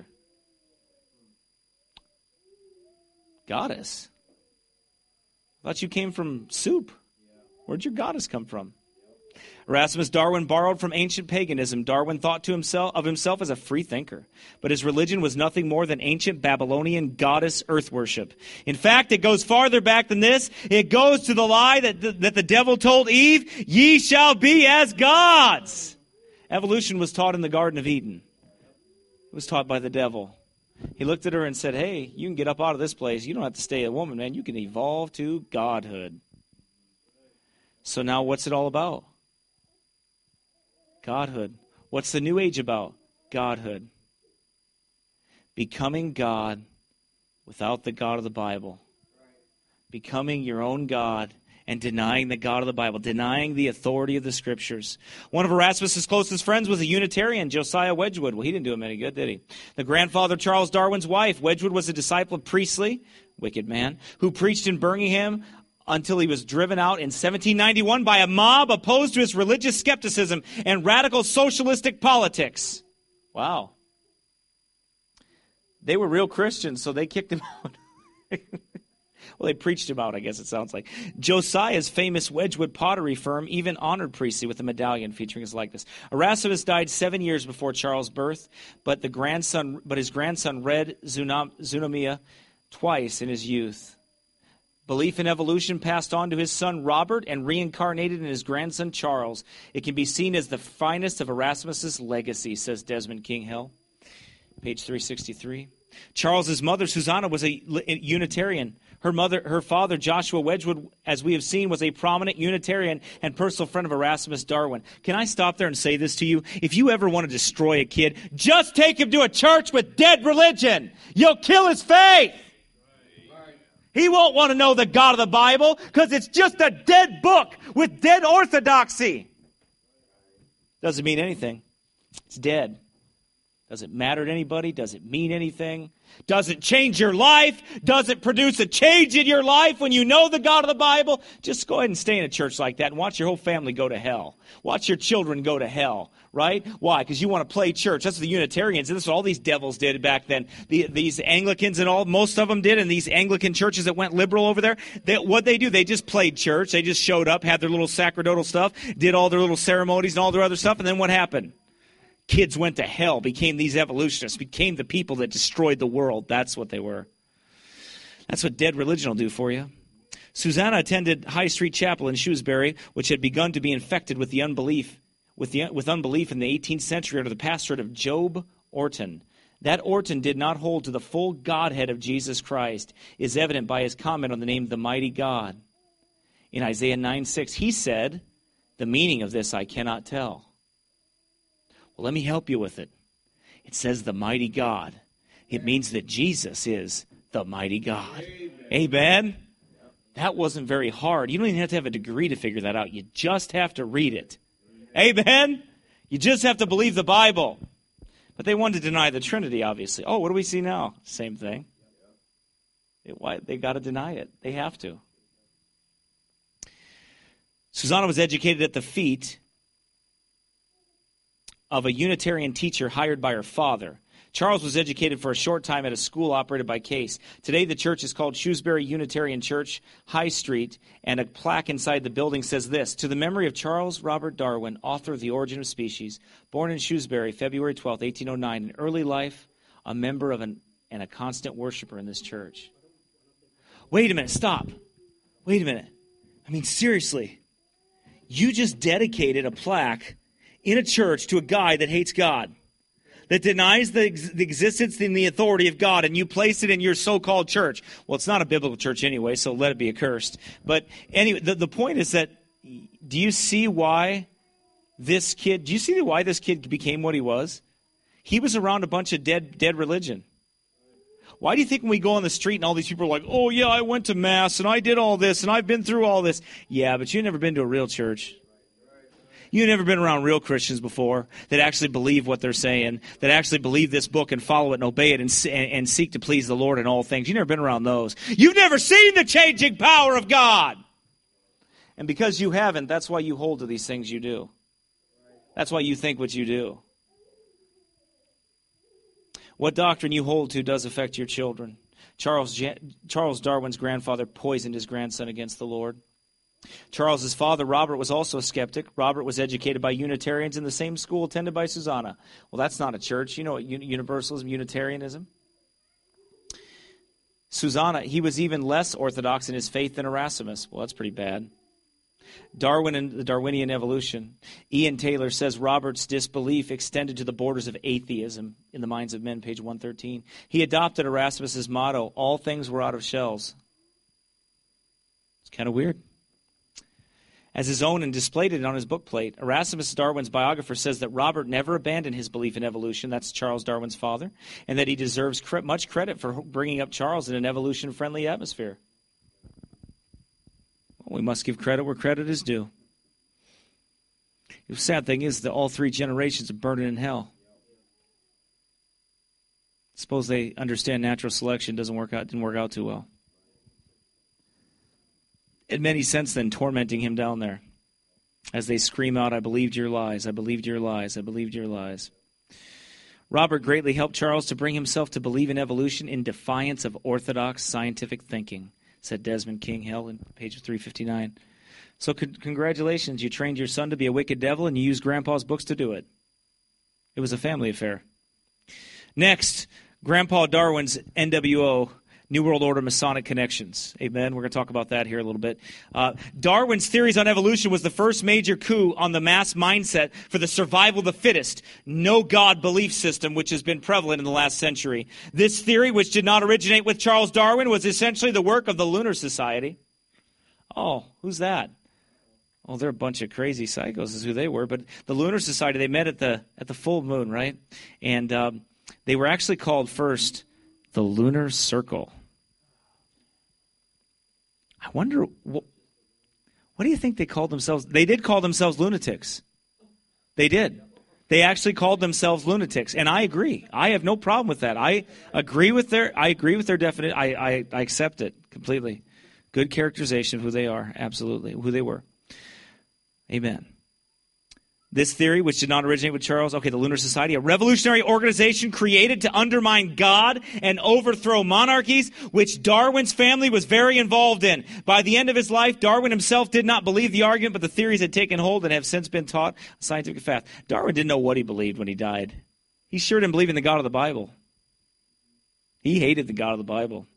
Goddess? I thought you came from soup. Where'd your goddess come from? Erasmus Darwin borrowed from ancient paganism. Darwin thought of himself as a free thinker, but his religion was nothing more than ancient Babylonian goddess earth worship. In fact, it goes farther back than this. It goes to the lie that the devil told Eve, ye shall be as gods. Evolution was taught in the Garden of Eden. It was taught by the devil. He looked at her and said, hey, you can get up out of this place. You don't have to stay a woman, man. You can evolve to godhood. So now what's it all about? Godhood. What's the new age about? Godhood. Becoming God without the God of the Bible. Becoming your own God and denying the God of the Bible, denying the authority of the Scriptures. One of Erasmus's closest friends was a Unitarian, Josiah Wedgwood. Well, he didn't do him any good, did he? The grandfather of Charles Darwin's wife. Wedgwood was a disciple of Priestley, wicked man, who preached in Birmingham until he was driven out in 1791 by a mob opposed to his religious skepticism and radical socialistic politics. Wow. They were real Christians, so they kicked him out. Well, they preached him out, I guess it sounds like. Josiah's famous Wedgwood pottery firm even honored Priestley with a medallion featuring his likeness. Erasmus died 7 years before Charles' birth, but his grandson read Zoonomia twice in his youth. Belief in evolution passed on to his son Robert and reincarnated in his grandson Charles. It can be seen as the finest of Erasmus's legacy, says Desmond King Hill, page 363. Charles's mother, Susanna, was a Unitarian. Her father, Joshua Wedgwood, as we have seen, was a prominent Unitarian and personal friend of Erasmus Darwin. Can I stop there and say this to you? If you ever want to destroy a kid, just take him to a church with dead religion. You'll kill his faith. He won't want to know the God of the Bible because it's just a dead book with dead orthodoxy. Doesn't mean anything. It's dead. Does it matter to anybody? Does it mean anything? Does it change your life? Does it produce a change in your life when you know the God of the Bible? Just go ahead and stay in a church like that and watch your whole family go to hell. Watch your children go to hell, right? Why? Because you want to play church. That's what the Unitarians, this is what all these devils did back then. These Anglicans and all, most of them did, and these Anglican churches that went liberal over there, what they do, they just played church. They just showed up, had their little sacerdotal stuff, did all their little ceremonies and all their other stuff, and then what happened? Kids went to hell, became these evolutionists, became the people that destroyed the world. That's what they were. That's what dead religion will do for you. Susanna attended High Street Chapel in Shrewsbury, which had begun to be infected with unbelief in the 18th century under the pastorate of Job Orton. That Orton did not hold to the full Godhead of Jesus Christ, is evident by his comment on the name the Mighty God. In Isaiah 9:6, he said, "The meaning of this I cannot tell." Well, let me help you with it. It says the mighty God. It means that Jesus is the mighty God. Amen? That wasn't very hard. You don't even have to have a degree to figure that out. You just have to read it. Amen? You just have to believe the Bible. But they wanted to deny the Trinity, obviously. Oh, what do we see now? Same thing. They got to deny it. They have to. Susanna was educated at the feet of a Unitarian teacher hired by her father. Charles was educated for a short time at a school operated by Case. Today, the church is called Shrewsbury Unitarian Church, High Street, and a plaque inside the building says this: "To the memory of Charles Robert Darwin, author of The Origin of Species, born in Shrewsbury, February 12, 1809, in early life, a member of and a constant worshiper in this church." Wait a minute, stop. Wait a minute. I mean, seriously. You just dedicated a plaque in a church to a guy that hates God, that denies the existence and the authority of God, and you place it in your so-called church. Well, it's not a biblical church anyway, so let it be accursed. But anyway, the point is that, do you see why this kid became what he was? He was around a bunch of dead religion. Why do you think when we go on the street and all these people are like, "Oh yeah, I went to Mass and I did all this and I've been through all this"? Yeah, but you've never been to a real church. You've never been around real Christians before that actually believe what they're saying, that actually believe this book and follow it and obey it and seek to please the Lord in all things. You've never been around those. You've never seen the changing power of God. And because you haven't, that's why you hold to these things you do. That's why you think what you do. What doctrine you hold to does affect your children. Charles Darwin's grandfather poisoned his grandson against the Lord. Charles's father, Robert, was also a skeptic. Robert was educated by Unitarians in the same school attended by Susanna. Well, that's not a church. You know what Universalism, Unitarianism? Susanna, he was even less orthodox in his faith than Erasmus. Well, that's pretty bad. Darwin and the Darwinian evolution. Ian Taylor says Robert's disbelief extended to the borders of atheism in the Minds of Men, page 113. He adopted Erasmus's motto, "All things were out of shells." It's kind of weird. As his own and displayed it on his bookplate, Erasmus Darwin's biographer says that Robert never abandoned his belief in evolution, that's Charles Darwin's father, and that he deserves much credit for bringing up Charles in an evolution-friendly atmosphere. Well, we must give credit where credit is due. The sad thing is that all three generations are burning in hell. Suppose they understand natural selection didn't work out too well. In many sense, then, tormenting him down there as they scream out, "I believed your lies, I believed your lies, I believed your lies." Robert greatly helped Charles to bring himself to believe in evolution in defiance of orthodox scientific thinking, said Desmond King Hell in page 359. So congratulations, you trained your son to be a wicked devil and you used Grandpa's books to do it. It was a family affair. Next, Grandpa Darwin's NWO, New World Order Masonic connections. Amen. We're going to talk about that here a little bit. Darwin's theories on evolution was the first major coup on the mass mindset for the survival of the fittest, no God belief system, which has been prevalent in the last century. This theory, which did not originate with Charles Darwin, was essentially the work of the Lunar Society. Oh, who's that? Oh, they're a bunch of crazy psychos is who they were. But the Lunar Society, they met at the full moon, right? And they were actually called first the Lunar Circle. I wonder, what do you think they called themselves? They did call themselves lunatics. They did. They actually called themselves lunatics, and I agree. I have no problem with that. I agree with their definition. I accept it completely. Good characterization of who they are, absolutely, who they were. Amen. This theory, which did not originate with Charles, the Lunar Society, a revolutionary organization created to undermine God and overthrow monarchies, which Darwin's family was very involved in. By the end of his life, Darwin himself did not believe the argument, but the theories had taken hold and have since been taught scientific fact. Darwin didn't know what he believed when he died. He sure didn't believe in the God of the Bible. He hated the God of the Bible.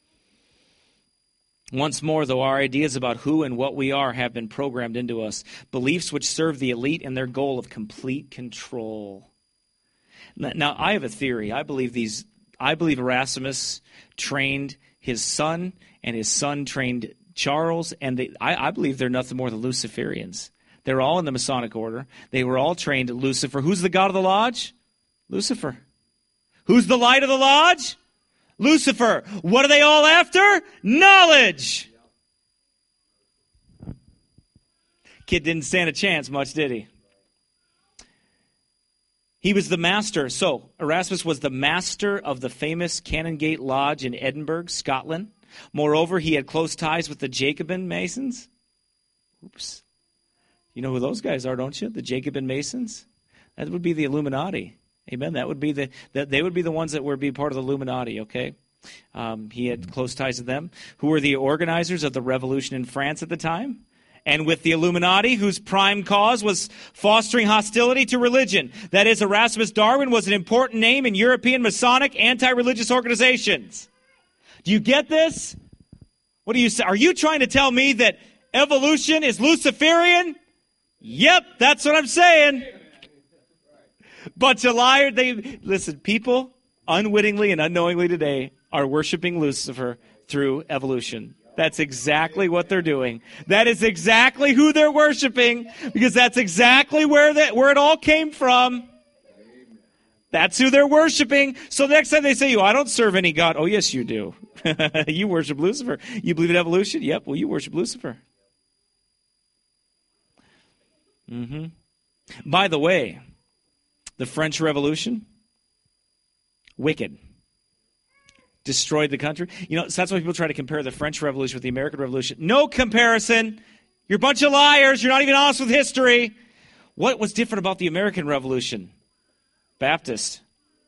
Once more, though, our ideas about who and what we are have been programmed into us, beliefs which serve the elite in their goal of complete control. Now, I have a theory. I believe Erasmus trained his son, and his son trained Charles, and I believe they're nothing more than Luciferians. They're all in the Masonic order. They were all trained at Lucifer. Who's the god of the lodge? Lucifer. Who's the light of the lodge? Lucifer. What are they all after? Knowledge. Kid didn't stand a chance much, did he? He was the master. So, Erasmus was the master of the famous Canongate Lodge in Edinburgh, Scotland. Moreover, he had close ties with the Jacobin Masons. Oops. You know who those guys are, don't you? The Jacobin Masons? That would be the Illuminati. Amen. They would be the ones that would be part of the Illuminati, okay? He had close ties to them, who were the organizers of the revolution in France at the time. And with the Illuminati, whose prime cause was fostering hostility to religion. That is, Erasmus Darwin was an important name in European Masonic anti-religious organizations. Do you get this? What do you say? Are you trying to tell me that evolution is Luciferian? Yep, that's what I'm saying. Bunch of liars. Listen, people unwittingly and unknowingly today are worshiping Lucifer through evolution. That's exactly what they're doing. That is exactly who they're worshiping, because that's exactly where it all came from. That's who they're worshiping. So the next time they say, I don't serve any God. Oh, yes, you do. You worship Lucifer. You believe in evolution? Yep, well, you worship Lucifer. By the way, the French Revolution, wicked. Destroyed the country. So that's why people try to compare the French Revolution with the American Revolution. No comparison. You're a bunch of liars. You're not even honest with history. What was different about the American Revolution? Baptist.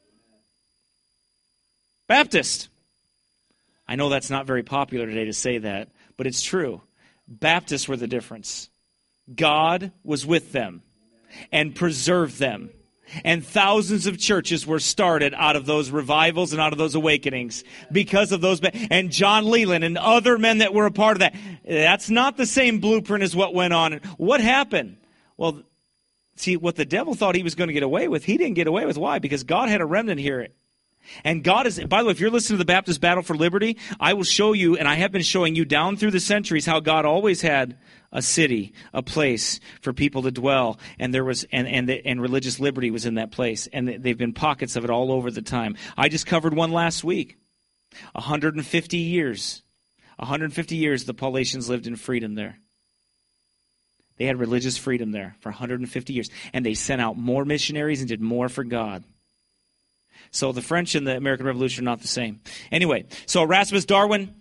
I know that's not very popular today to say that, but it's true. Baptists were the difference. God was with them and preserved them. And thousands of churches were started out of those revivals and out of those awakenings because of those. And John Leland and other men that were a part of that. That's not the same blueprint as what went on. What happened? Well, see, what the devil thought he was going to get away with, he didn't get away with. Why? Because God had a remnant here. And God is, by the way, if you're listening to the Baptist Battle for Liberty, I will show you, and I have been showing you down through the centuries, how God always had a city, a place for people to dwell, and there was and religious liberty was in that place, and they've been pockets of it all over the time. I just covered one last week. 150 years. 150 years the Paulicians lived in freedom there. They had religious freedom there for 150 years, and they sent out more missionaries and did more for God. So the French and the American Revolution are not the same. Anyway, so Erasmus Darwin,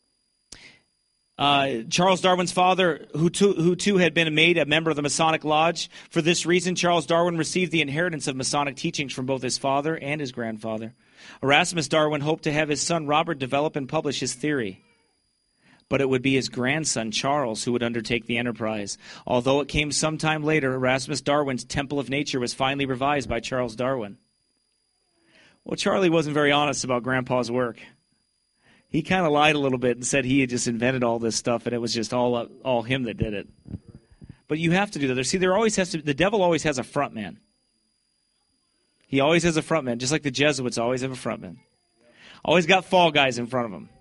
Charles Darwin's father, who too had been made a member of the Masonic Lodge. For this reason, Charles Darwin received the inheritance of Masonic teachings from both his father and his grandfather. Erasmus Darwin hoped to have his son Robert develop and publish his theory. But it would be his grandson, Charles, who would undertake the enterprise. Although it came sometime later, Erasmus Darwin's Temple of Nature was finally revised by Charles Darwin. Well, Charlie wasn't very honest about Grandpa's work. He kind of lied a little bit and said he had just invented all this stuff and it was just all him that did it. But you have to do that. See, the devil always has a front man. He always has a front man, just like the Jesuits always have a front man. Always got fall guys in front of them.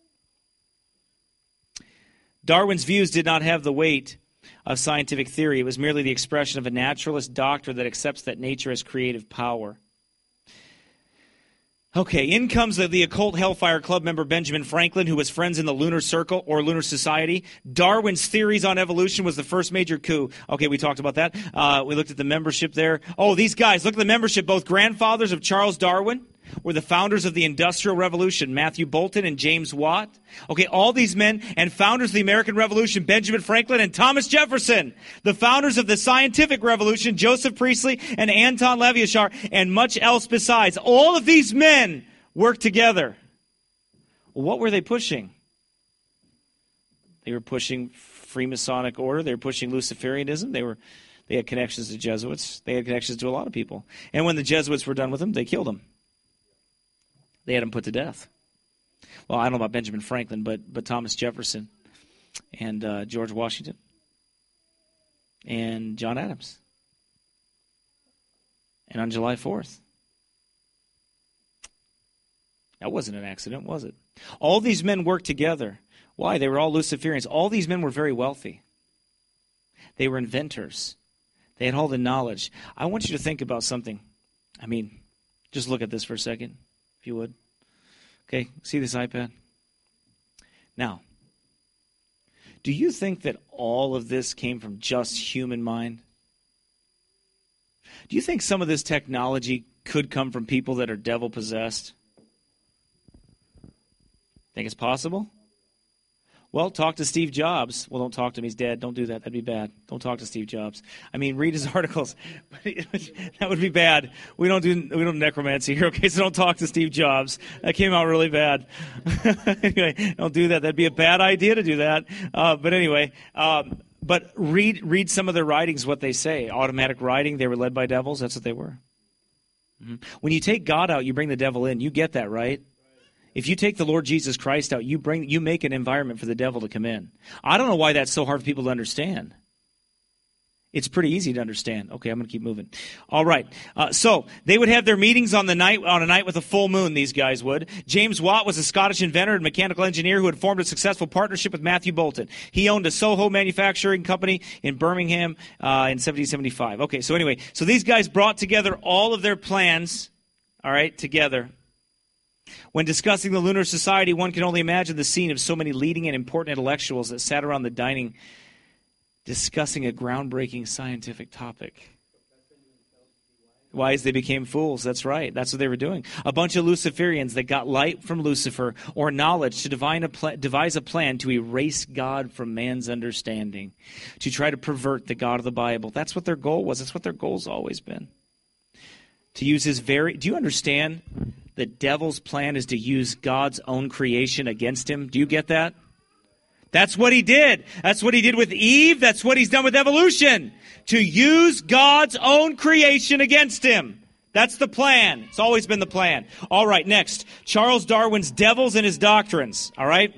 Darwin's views did not have the weight of scientific theory. It was merely the expression of a naturalist doctrine that accepts that nature has creative power. Okay, in comes the occult Hellfire Club member Benjamin Franklin, who was friends in the Lunar Circle or Lunar Society. Darwin's theories on evolution was the first major coup. Okay, we talked about that. We looked at the membership there. Oh, these guys, look at the membership. Both grandfathers of Charles Darwin were the founders of the Industrial Revolution, Matthew Boulton and James Watt. Okay, all these men and founders of the American Revolution, Benjamin Franklin and Thomas Jefferson. The founders of the Scientific Revolution, Joseph Priestley and Anton Lavoisier, and much else besides. All of these men worked together. What were they pushing? They were pushing Freemasonic order. They were pushing Luciferianism. They had connections to Jesuits. They had connections to a lot of people. And when the Jesuits were done with them, they killed them. They had him put to death. Well, I don't know about Benjamin Franklin, but Thomas Jefferson and George Washington and John Adams. And on July 4th. That wasn't an accident, was it? All these men worked together. Why? They were all Luciferians. All these men were very wealthy. They were inventors. They had all the knowledge. I want you to think about something. I mean, just look at this for a second. If you would. Okay, see this iPad? Now, do you think that all of this came from just human mind? Do you think some of this technology could come from people that are devil-possessed? Think it's possible? Well, talk to Steve Jobs. Well, don't talk to him. He's dead. Don't do that. That'd be bad. Don't talk to Steve Jobs. I mean, read his articles. That would be bad. We don't do necromancy here, okay? So don't talk to Steve Jobs. That came out really bad. Anyway, don't do that. That'd be a bad idea to do that. But anyway, but read some of their writings, what they say. Automatic writing, they were led by devils. That's what they were. Mm-hmm. When you take God out, you bring the devil in. You get that, right? If you take the Lord Jesus Christ out, you make an environment for the devil to come in. I don't know why that's so hard for people to understand. It's pretty easy to understand. Okay, I'm going to keep moving. All right. So they would have their meetings on a night with a full moon, these guys would. James Watt was a Scottish inventor and mechanical engineer who had formed a successful partnership with Matthew Boulton. He owned a Soho manufacturing company in Birmingham in 1775. Okay, so anyway, so these guys brought together all of their plans, all right, together. When discussing the Lunar Society, one can only imagine the scene of so many leading and important intellectuals that sat around the dining discussing a groundbreaking scientific topic. Wise they became fools. That's right. That's what they were doing. A bunch of Luciferians that got light from Lucifer or knowledge to devise a plan to erase God from man's understanding, to try to pervert the God of the Bible. That's what their goal was. That's what their goal's always been. To use do you understand? The devil's plan is to use God's own creation against him. Do you get that? That's what he did. That's what he did with Eve. That's what he's done with evolution. To use God's own creation against him. That's the plan. It's always been the plan. All right, next. Charles Darwin's devils and his doctrines. All right?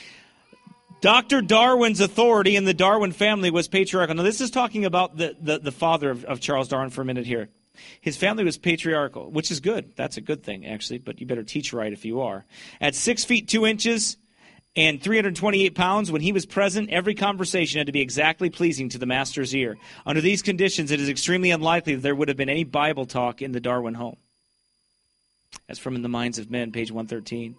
Dr. Darwin's authority in the Darwin family was patriarchal. Now, this is talking about the father of Charles Darwin for a minute here. His family was patriarchal, which is good. That's a good thing, actually, but you better teach right if you are. At 6 feet 2 inches and 328 pounds, when he was present, every conversation had to be exactly pleasing to the master's ear. Under these conditions, it is extremely unlikely that there would have been any Bible talk in the Darwin home. That's from In the Minds of Men, page 113.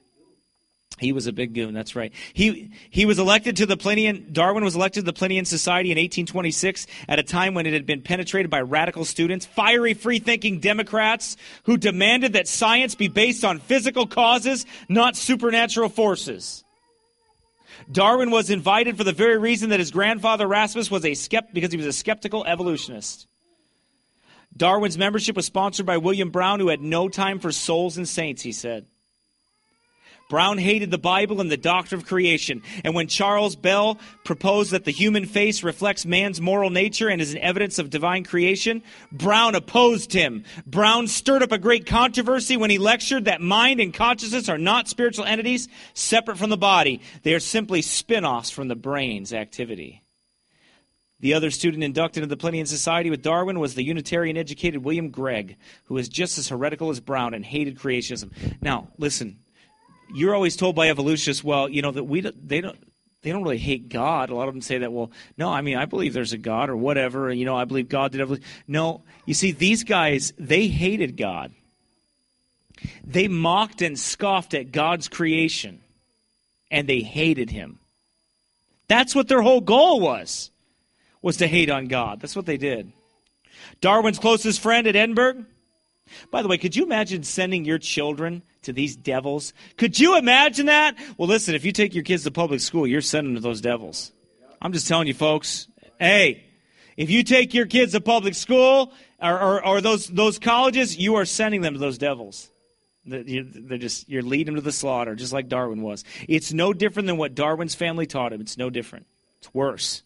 He was a big goon, that's right. He was elected to the Plinian, Darwin was elected to the Plinian Society in 1826 at a time when it had been penetrated by radical students, fiery, free-thinking Democrats who demanded that science be based on physical causes, not supernatural forces. Darwin was invited for the very reason that his grandfather Erasmus was because he was a skeptical evolutionist. Darwin's membership was sponsored by William Brown, who had no time for souls and saints, he said. Brown hated the Bible and the doctrine of creation. And when Charles Bell proposed that the human face reflects man's moral nature and is an evidence of divine creation, Brown opposed him. Brown stirred up a great controversy when he lectured that mind and consciousness are not spiritual entities separate from the body. They are simply spin-offs from the brain's activity. The other student inducted into the Plinian Society with Darwin was the Unitarian-educated William Gregg, who was just as heretical as Brown and hated creationism. Now, listen. You're always told by evolutionists, well, you know, that they don't really hate God. A lot of them say that, well, no, I mean, I believe there's a God or whatever. You know, I believe God did evolution. No, you see, these guys, they hated God. They mocked and scoffed at God's creation, and they hated him. That's what their whole goal was to hate on God. That's what they did. Darwin's closest friend at Edinburgh. By the way, could you imagine sending your children to these devils? Could you imagine that? Well, listen, if you take your kids to public school, you're sending them to those devils. I'm just telling you, folks. Hey, if you take your kids to public school or those colleges, you are sending them to those devils. You're leading them to the slaughter, just like Darwin was. It's no different than what Darwin's family taught him. It's no different. It's worse.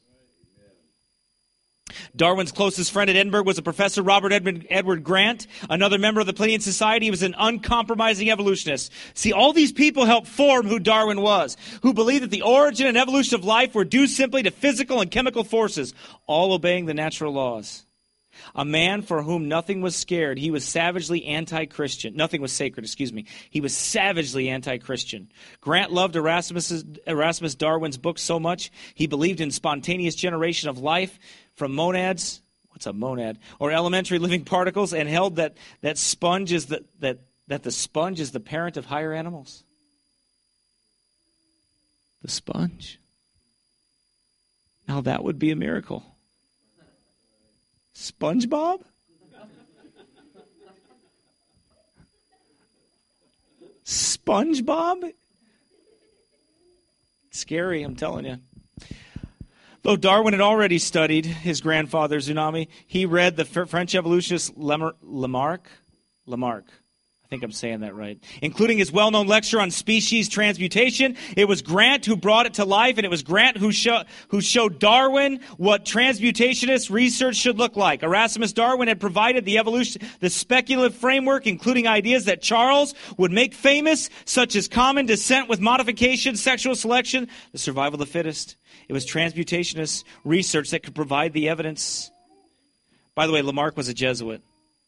Darwin's closest friend at Edinburgh was a professor, Robert Edward Grant, another member of the Plinian Society. He was an uncompromising evolutionist. See, all these people helped form who Darwin was, who believed that the origin and evolution of life were due simply to physical and chemical forces, all obeying the natural laws. A man for whom nothing was scared. He was savagely anti-Christian. Nothing was sacred, He was savagely anti-Christian. Grant loved Erasmus Darwin's book so much, he believed in spontaneous generation of life from monads. What's a monad? Or elementary living particles, and held that the sponge is the parent of higher animals. The sponge. Now that would be a miracle. SpongeBob? SpongeBob? Scary, I'm telling you. Though Darwin had already studied his grandfather Tsunami, he read the French evolutionist Lamarck. I think I'm saying that right. Including his well-known lecture on species transmutation. It was Grant who brought it to life, and it was Grant who showed Darwin what transmutationist research should look like. Erasmus Darwin had provided the speculative framework, including ideas that Charles would make famous, such as common descent with modification, sexual selection, the survival of the fittest. It was transmutationist research that could provide the evidence. By the way, Lamarck was a Jesuit.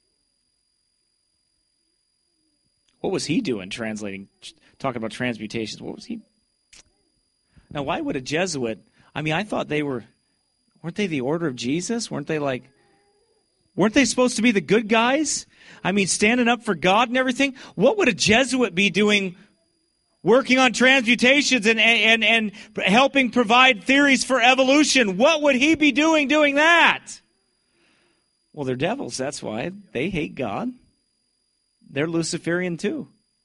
What was he doing talking about transmutations? What was he? Now, why would a Jesuit? I mean, I thought weren't they the order of Jesus? Weren't they supposed to be the good guys? I mean, standing up for God and everything? What would a Jesuit be doing working on transmutations and helping provide theories for evolution? What would he be doing that? Well, they're devils, that's why. They hate God. They're Luciferian too.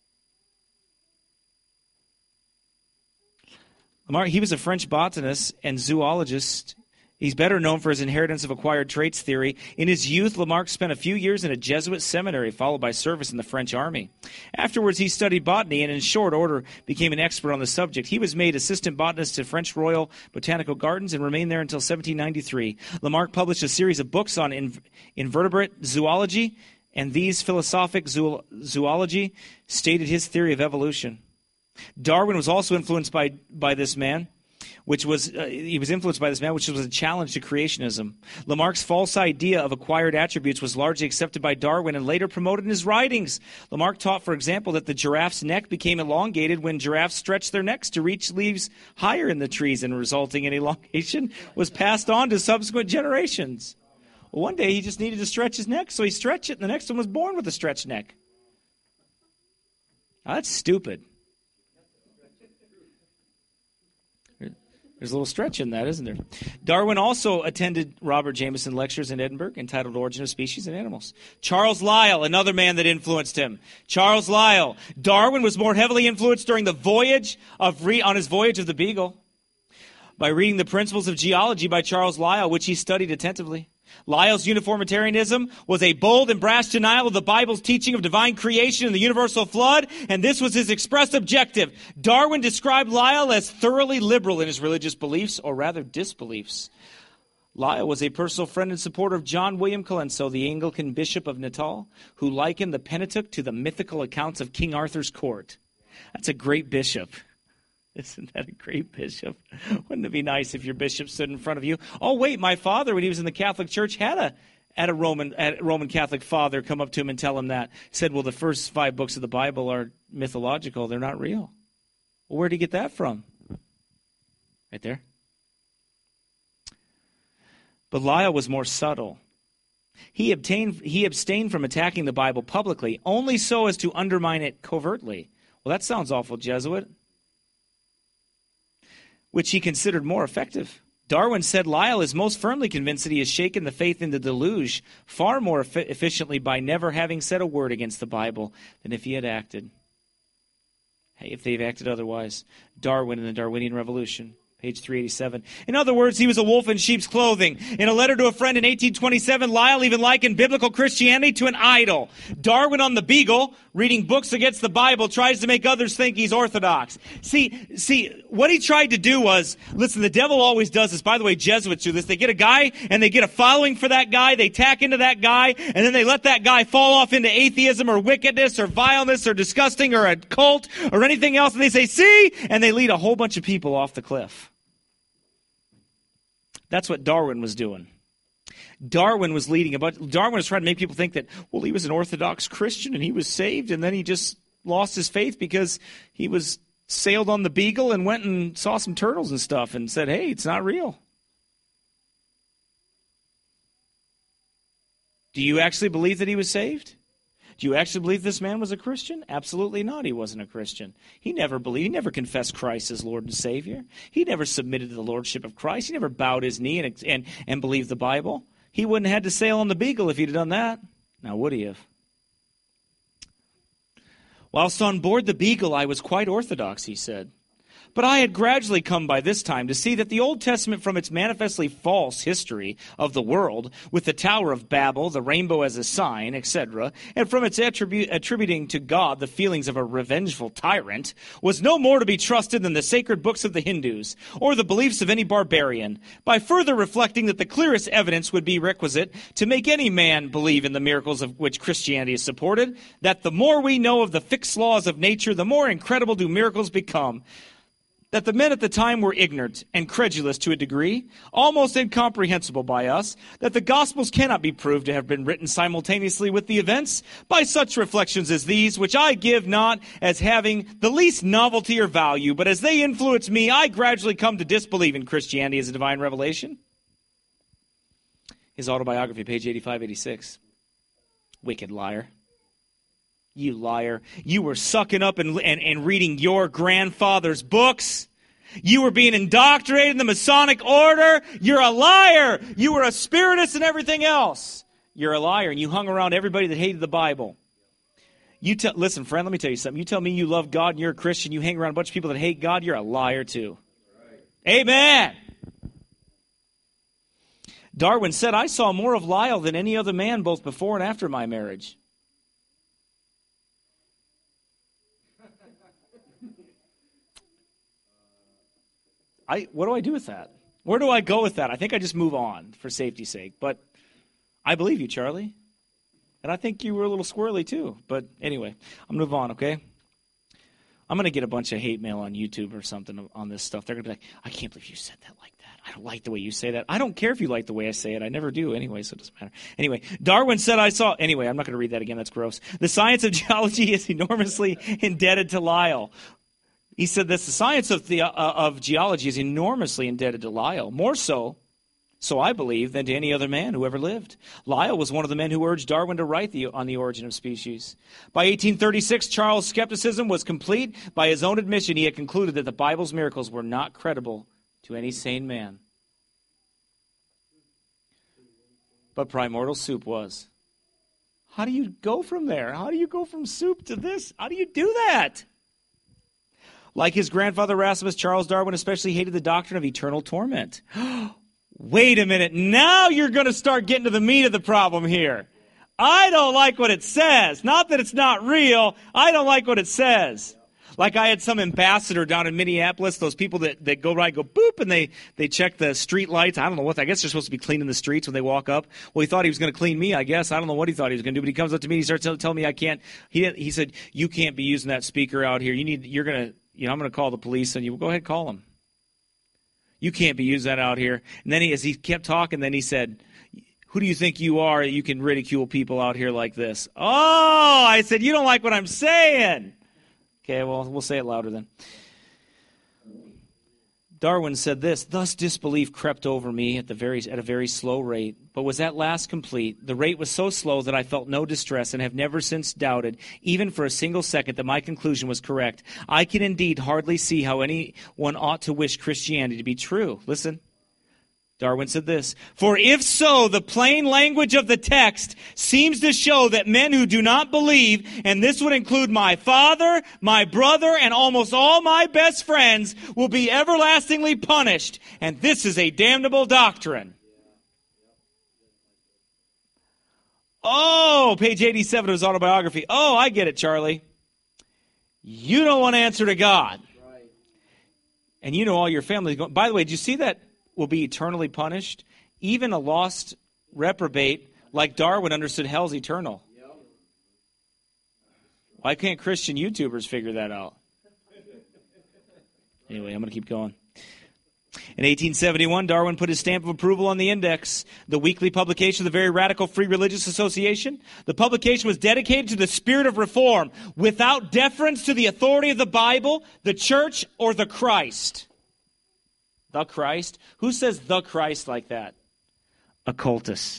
Lamarck, he was a French botanist and zoologist. He's better known for his inheritance of acquired traits theory. In his youth, Lamarck spent a few years in a Jesuit seminary, followed by service in the French army. Afterwards, he studied botany and in short order became an expert on the subject. He was made assistant botanist to French Royal Botanical Gardens and remained there until 1793. Lamarck published a series of books on invertebrate zoology, and these philosophic zoology stated his theory of evolution. Darwin was also influenced by this man, which was a challenge to creationism. Lamarck's false idea of acquired attributes was largely accepted by Darwin and later promoted in his writings. Lamarck taught, for example, that the giraffe's neck became elongated when giraffes stretched their necks to reach leaves higher in the trees, and resulting in elongation was passed on to subsequent generations. Well, one day he just needed to stretch his neck, so he stretched it, and the next one was born with a stretched neck. Now, that's stupid. There's a little stretch in that, isn't there? Darwin also attended Robert Jameson lectures in Edinburgh entitled Origin of Species and Animals. Charles Lyell, another man that influenced him. Charles Lyell. Darwin was more heavily influenced during the voyage on his voyage of the Beagle by reading the Principles of Geology by Charles Lyell, which he studied attentively. Lyell's uniformitarianism was a bold and brash denial of the Bible's teaching of divine creation and the universal flood, and this was his express objective. Darwin described Lyell as thoroughly liberal in his religious beliefs, or rather disbeliefs. Lyell was a personal friend and supporter of John William Colenso, the Anglican bishop of Natal, who likened the Pentateuch to the mythical accounts of King Arthur's court. That's a great bishop. Isn't that a great bishop? Wouldn't it be nice if your bishop stood in front of you? Oh, wait, my father, when he was in the Catholic Church, had a Roman Catholic father come up to him and tell him that. He said, well, the first 5 books of the Bible are mythological. They're not real. Well, where did he get that from? Right there. But Lyell was more subtle. He abstained from attacking the Bible publicly, only so as to undermine it covertly. Well, that sounds awful Jesuit. Which he considered more effective. Darwin said Lyell is most firmly convinced that he has shaken the faith in the deluge far more efficiently by never having said a word against the Bible than if he had acted. Hey, if they've acted otherwise. Darwin and the Darwinian Revolution. Page 387. In other words, he was a wolf in sheep's clothing. In a letter to a friend in 1827, Lyell even likened biblical Christianity to an idol. Darwin on the Beagle, reading books against the Bible, tries to make others think he's orthodox. See, what he tried to do was, listen, the devil always does this. By the way, Jesuits do this. They get a guy, and they get a following for that guy. They tack into that guy, and then they let that guy fall off into atheism or wickedness or vileness or disgusting or a cult or anything else. And they say, see? And they lead a whole bunch of people off the cliff. That's what Darwin was doing. Darwin was trying to make people think that, well, he was an Orthodox Christian and he was saved, and then he just lost his faith because he was sailed on the Beagle and went and saw some turtles and stuff and said, hey, it's not real. Do you actually believe that he was saved? Do you actually believe this man was a Christian? Absolutely not. He wasn't a Christian. He never confessed Christ as Lord and Savior. He never submitted to the Lordship of Christ. He never bowed his knee and believed the Bible. He wouldn't have had to sail on the Beagle if he'd have done that. Now, would he have? Whilst on board the Beagle, I was quite orthodox, he said. But I had gradually come by this time to see that the Old Testament, from its manifestly false history of the world, with the Tower of Babel, the rainbow as a sign, etc., and from its attributing to God the feelings of a revengeful tyrant, was no more to be trusted than the sacred books of the Hindus, or the beliefs of any barbarian, by further reflecting that the clearest evidence would be requisite to make any man believe in the miracles of which Christianity is supported, that the more we know of the fixed laws of nature, the more incredible do miracles become. That the men at the time were ignorant and credulous to a degree, almost incomprehensible by us, that the Gospels cannot be proved to have been written simultaneously with the events, by such reflections as these, which I give not as having the least novelty or value, but as they influence me, I gradually come to disbelieve in Christianity as a divine revelation. His autobiography, page 85-86. Wicked liar. You liar. You were sucking up and reading your grandfather's books. You were being indoctrinated in the Masonic order. You're a liar. You were a spiritist and everything else. You're a liar, and you hung around everybody that hated the Bible. Listen, friend, let me tell you something. You tell me you love God and you're a Christian, you hang around a bunch of people that hate God, you're a liar too. Right. Amen. Darwin said, I saw more of Lyell than any other man both before and after my marriage. What do I do with that? Where do I go with that? I think I just move on for safety's sake. But I believe you, Charlie. And I think you were a little squirrely too. But anyway, I'm going to move on, okay? I'm going to get a bunch of hate mail on YouTube or something on this stuff. They're going to be like, I can't believe you said that like that. I don't like the way you say that. I don't care if you like the way I say it. I never do anyway, so it doesn't matter. Anyway, Darwin said Anyway, I'm not going to read that again. That's gross. The science of geology is enormously indebted to Lyell. He said this, the science of geology is enormously indebted to Lyell, more so I believe, than to any other man who ever lived. Lyell was one of the men who urged Darwin to write on the origin of species. By 1836, Charles' skepticism was complete. By his own admission, he had concluded that the Bible's miracles were not credible to any sane man. But primordial soup was. How do you go from there? How do you go from soup to this? How do you do that? Like his grandfather Erasmus, Charles Darwin especially hated the doctrine of eternal torment. Wait a minute. Now you're going to start getting to the meat of the problem here. I don't like what it says. Not that it's not real. I don't like what it says. Like I had some ambassador down in Minneapolis, those people that go boop, and they check the street lights. I don't know what. I guess they're supposed to be cleaning the streets when they walk up. Well, he thought he was going to clean me, I guess. I don't know what he thought he was going to do, but he comes up to me and he starts telling me I can't. He said, you can't be using that speaker out here. I'm going to call the police on you. Go ahead, call them. You can't be using that out here. And then as he kept talking, then he said, who do you think you are that you can ridicule people out here like this? Oh, I said, you don't like what I'm saying. Okay, well, we'll say it louder then. Darwin said this, "Thus disbelief crept over me at a very slow rate, but was at last complete. The rate was so slow that I felt no distress and have never since doubted, even for a single second, that my conclusion was correct. I can indeed hardly see how anyone ought to wish Christianity to be true." Listen. Darwin said this, "For if so, the plain language of the text seems to show that men who do not believe, and this would include my father, my brother, and almost all my best friends, will be everlastingly punished. And this is a damnable doctrine." Oh, page 87 of his autobiography. "Oh, I get it, Charlie. You don't want to answer to God. And you know all your family's going." By the way, did you see that? Will be eternally punished. Even a lost reprobate like Darwin understood hell's eternal. Why can't Christian YouTubers figure that out? Anyway, I'm going to keep going. In 1871, Darwin put his stamp of approval on the Index, the weekly publication of the very radical Free Religious Association. The publication was dedicated to the spirit of reform, without deference to the authority of the Bible, the church, or the Christ. The Christ? Who says the Christ like that? Occultists.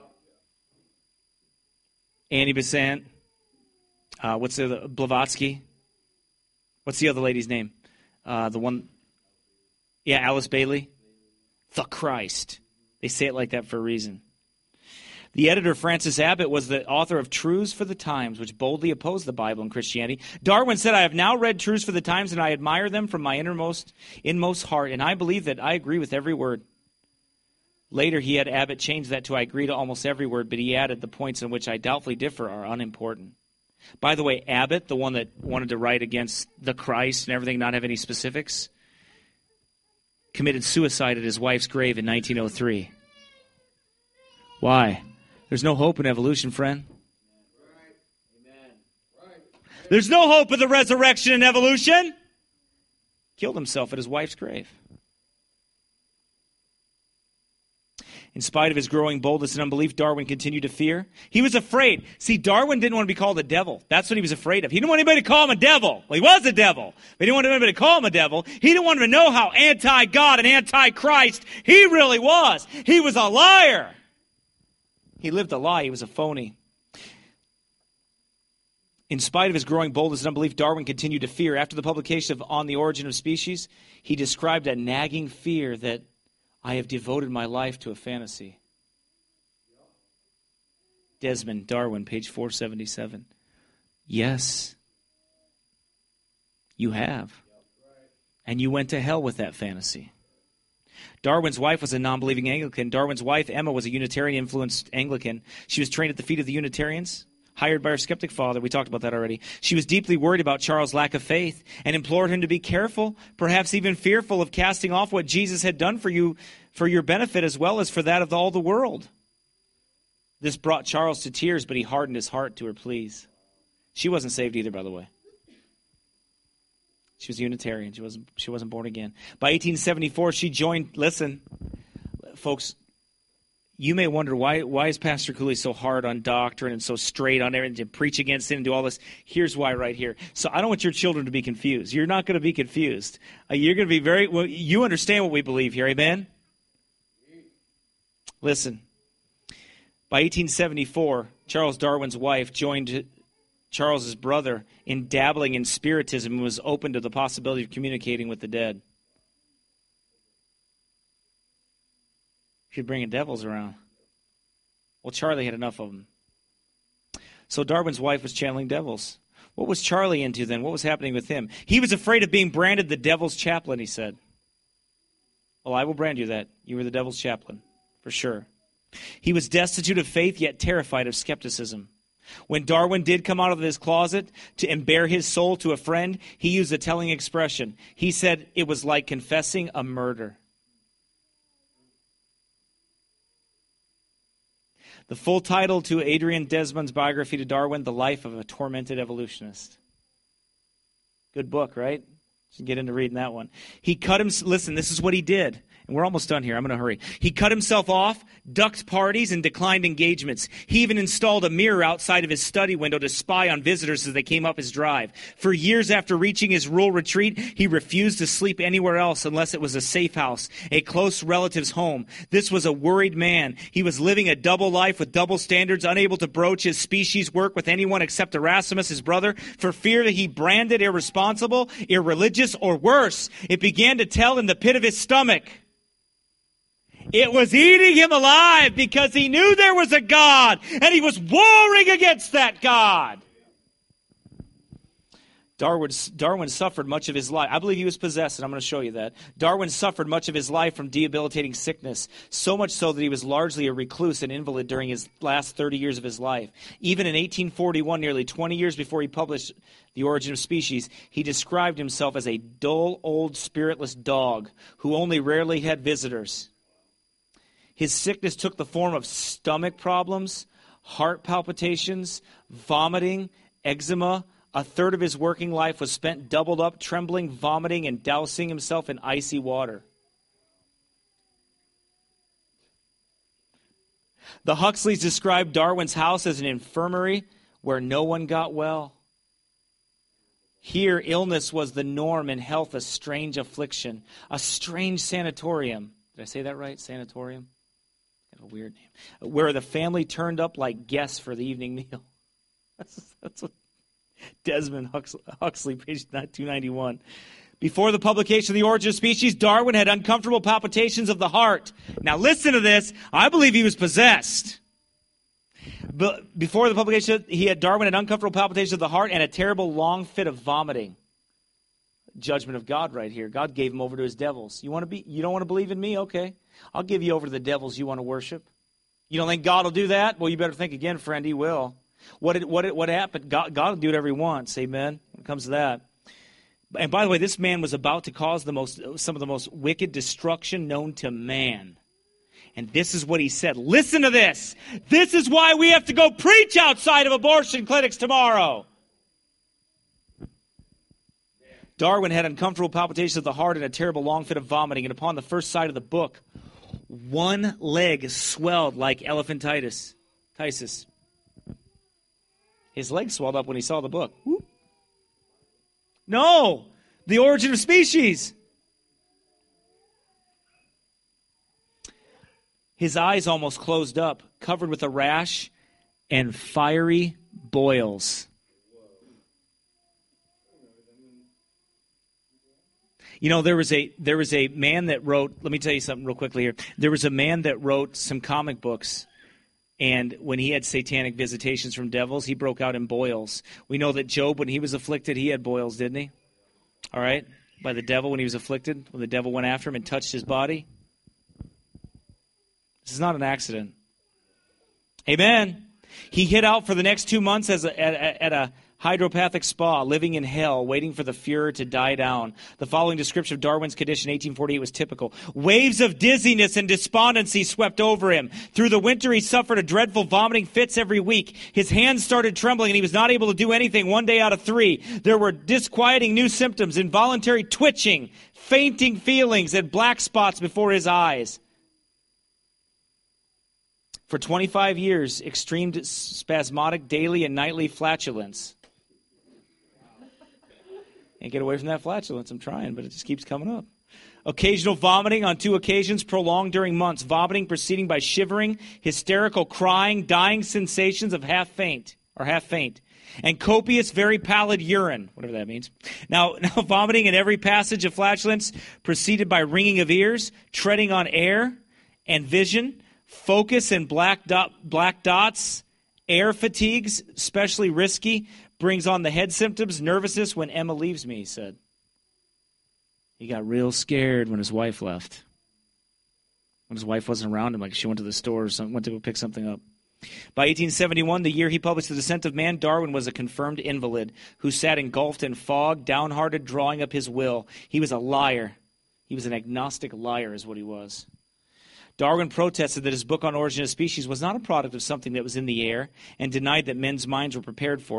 Annie Besant. What's the Blavatsky? What's the other lady's name? The one. Yeah, Alice Bailey. The Christ. They say it like that for a reason. The editor, Francis Abbott, was the author of Truths for the Times, which boldly opposed the Bible and Christianity. Darwin said, "I have now read Truths for the Times, and I admire them from my inmost heart, and I believe that I agree with every word." Later, he had Abbott change that to "I agree to almost every word," but he added, "The points in which I doubtfully differ are unimportant." By the way, Abbott, the one that wanted to write against the Christ and everything, not have any specifics, committed suicide at his wife's grave in 1903. Why? There's no hope in evolution, friend. There's no hope of the resurrection and evolution. Killed himself at his wife's grave. In spite of his growing boldness and unbelief, Darwin continued to fear. He was afraid. See, Darwin didn't want to be called a devil. That's what he was afraid of. He didn't want anybody to call him a devil. Well, he was a devil, but he didn't want anybody to call him a devil. He didn't want him to know how anti-God and anti-Christ he really was. He was a liar. He lived a lie. He was a phony. In spite of his growing boldness and unbelief, Darwin continued to fear. After the publication of On the Origin of Species, he described a nagging fear that I have devoted my life to a fantasy. Desmond Darwin, page 477. Yes, you have. And you went to hell with that fantasy. Darwin's wife was a non-believing Anglican. Darwin's wife, Emma, was a Unitarian-influenced Anglican. She was trained at the feet of the Unitarians, hired by her skeptic father. We talked about that already. She was deeply worried about Charles' lack of faith and implored him to be careful, perhaps even fearful of casting off what Jesus had done for you, for your benefit as well as for that of all the world. This brought Charles to tears, but he hardened his heart to her pleas. She wasn't saved either, by the way. She was a Unitarian. She wasn't born again. By 1874, she joined. Listen, folks, you may wonder why is Pastor Cooley so hard on doctrine and so straight on everything, to preach against it and do all this. Here's why right here. So I don't want your children to be confused. You're not going to be confused. You're going to be you understand what we believe here. Amen? Listen. By 1874, Charles Darwin's wife joined Charles's brother in dabbling in spiritism and was open to the possibility of communicating with the dead. She's bringing devils around. Well, Charlie had enough of them. So Darwin's wife was channeling devils. What was Charlie into then? What was happening with him? He was afraid of being branded the devil's chaplain, he said. Well, I will brand you that. You were the devil's chaplain, for sure. He was destitute of faith, yet terrified of skepticism. When Darwin did come out of his closet to bare his soul to a friend, he used a telling expression. He said it was like confessing a murder. The full title to Adrian Desmond's biography to Darwin, The Life of a Tormented Evolutionist. Good book, right? You can get into reading that one. He cut him. Listen, this is what he did. And we're almost done here. I'm going to hurry. He cut himself off, ducked parties, and declined engagements. He even installed a mirror outside of his study window to spy on visitors as they came up his drive. For years after reaching his rural retreat, he refused to sleep anywhere else unless it was a safe house, a close relative's home. This was a worried man. He was living a double life with double standards, unable to broach his species work with anyone except Erasmus, his brother, for fear that he branded irresponsible, irreligious, or worse. It began to tell in the pit of his stomach. It was eating him alive because he knew there was a God, and he was warring against that God. Darwin suffered much of his life. I believe he was possessed, and I'm going to show you that. Darwin suffered much of his life from debilitating sickness, so much so that he was largely a recluse and invalid during his last 30 years of his life. Even in 1841, nearly 20 years before he published The Origin of Species, he described himself as a dull, old, spiritless dog who only rarely had visitors. His sickness took the form of stomach problems, heart palpitations, vomiting, eczema. A third of his working life was spent doubled up, trembling, vomiting, and dousing himself in icy water. The Huxleys described Darwin's house as an infirmary where no one got well. Here, illness was the norm and health a strange affliction, a strange sanatorium. Did I say that right? Sanatorium? Kind of a weird name. Where the family turned up like guests for the evening meal. That's what Desmond Huxley, page 291. Before the publication of The Origin of Species, Darwin had uncomfortable palpitations of the heart. Now listen to this. I believe he was possessed. But before the publication, Darwin had uncomfortable palpitations of the heart and a terrible long fit of vomiting. Judgment of God right here. God gave him over to his devils. You don't want to believe in me? Okay. I'll give you over to the devils you want to worship. You don't think God will do that? Well, you better think again, friend. He will. What happened? God will do whatever he wants. Amen. When it comes to that. And by the way, this man was about to cause some of the most wicked destruction known to man. And this is what he said. Listen to this. This is why we have to go preach outside of abortion clinics tomorrow. Darwin had uncomfortable palpitations of the heart and a terrible long fit of vomiting. And upon the first sight of the book, one leg swelled like elephantitis. His leg swelled up when he saw the book. Whoop. No, The Origin of Species. His eyes almost closed up, covered with a rash and fiery boils. You know, there was a man that wrote, let me tell you something real quickly here. There was a man that wrote some comic books, and when he had satanic visitations from devils, he broke out in boils. We know that Job, when he was afflicted, he had boils, didn't he? All right? By the devil when he was afflicted, when the devil went after him and touched his body. This is not an accident. Amen. He hid out for the next 2 months at a hydropathic spa, living in hell, waiting for the furor to die down. The following description of Darwin's condition in 1848 was typical. Waves of dizziness and despondency swept over him. Through the winter, he suffered a dreadful vomiting fits every week. His hands started trembling, and he was not able to do anything 1 day out of 3. There were disquieting new symptoms, involuntary twitching, fainting feelings, and black spots before his eyes. For 25 years, extreme spasmodic daily and nightly flatulence. Can't get away from that flatulence. I'm trying, but it just keeps coming up. Occasional vomiting on 2 occasions, prolonged during months. Vomiting proceeding by shivering, hysterical crying, dying sensations of half faint. And copious, very pallid urine, whatever that means. Now vomiting in every passage of flatulence, preceded by ringing of ears, treading on air and vision, focus and black dots, air fatigues, especially risky, brings on the head symptoms, nervousness when Emma leaves me, he said. He got real scared when his wife left. When his wife wasn't around him, like she went to the store or something, went to go pick something up. By 1871, the year he published The Descent of Man, Darwin was a confirmed invalid who sat engulfed in fog, downhearted, drawing up his will. He was a liar. He was an agnostic liar is what he was. Darwin protested that his book on Origin of Species was not a product of something that was in the air and denied that men's minds were prepared for it.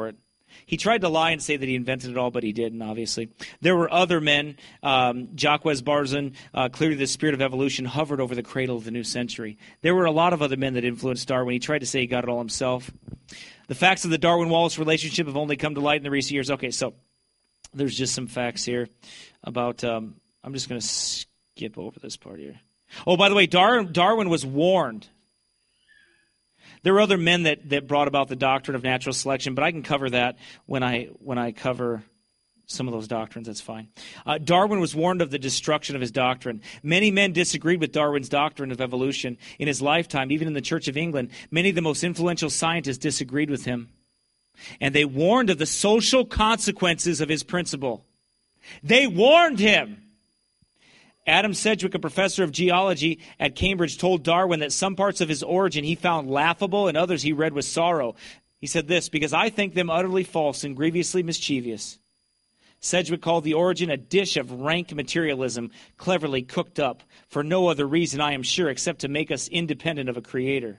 He tried to lie and say that he invented it all, but he didn't, obviously. There were other men. Jacques Barzun, clearly the spirit of evolution hovered over the cradle of the new century. There were a lot of other men that influenced Darwin. He tried to say he got it all himself. The facts of the Darwin-Wallace relationship have only come to light in the recent years. Okay, so there's just some facts here about, I'm just going to skip over this part here. Oh, by the way, Darwin was warned. There were other men that brought about the doctrine of natural selection, but I can cover that when I cover some of those doctrines. That's fine. Darwin was warned of the destruction of his doctrine. Many men disagreed with Darwin's doctrine of evolution in his lifetime. Even in the Church of England, many of the most influential scientists disagreed with him. And they warned of the social consequences of his principle. They warned him. Adam Sedgwick, a professor of geology at Cambridge, told Darwin that some parts of his origin he found laughable and others he read with sorrow. He said this, because I think them utterly false and grievously mischievous. Sedgwick called the origin a dish of rank materialism, cleverly cooked up, for no other reason, I am sure, except to make us independent of a creator.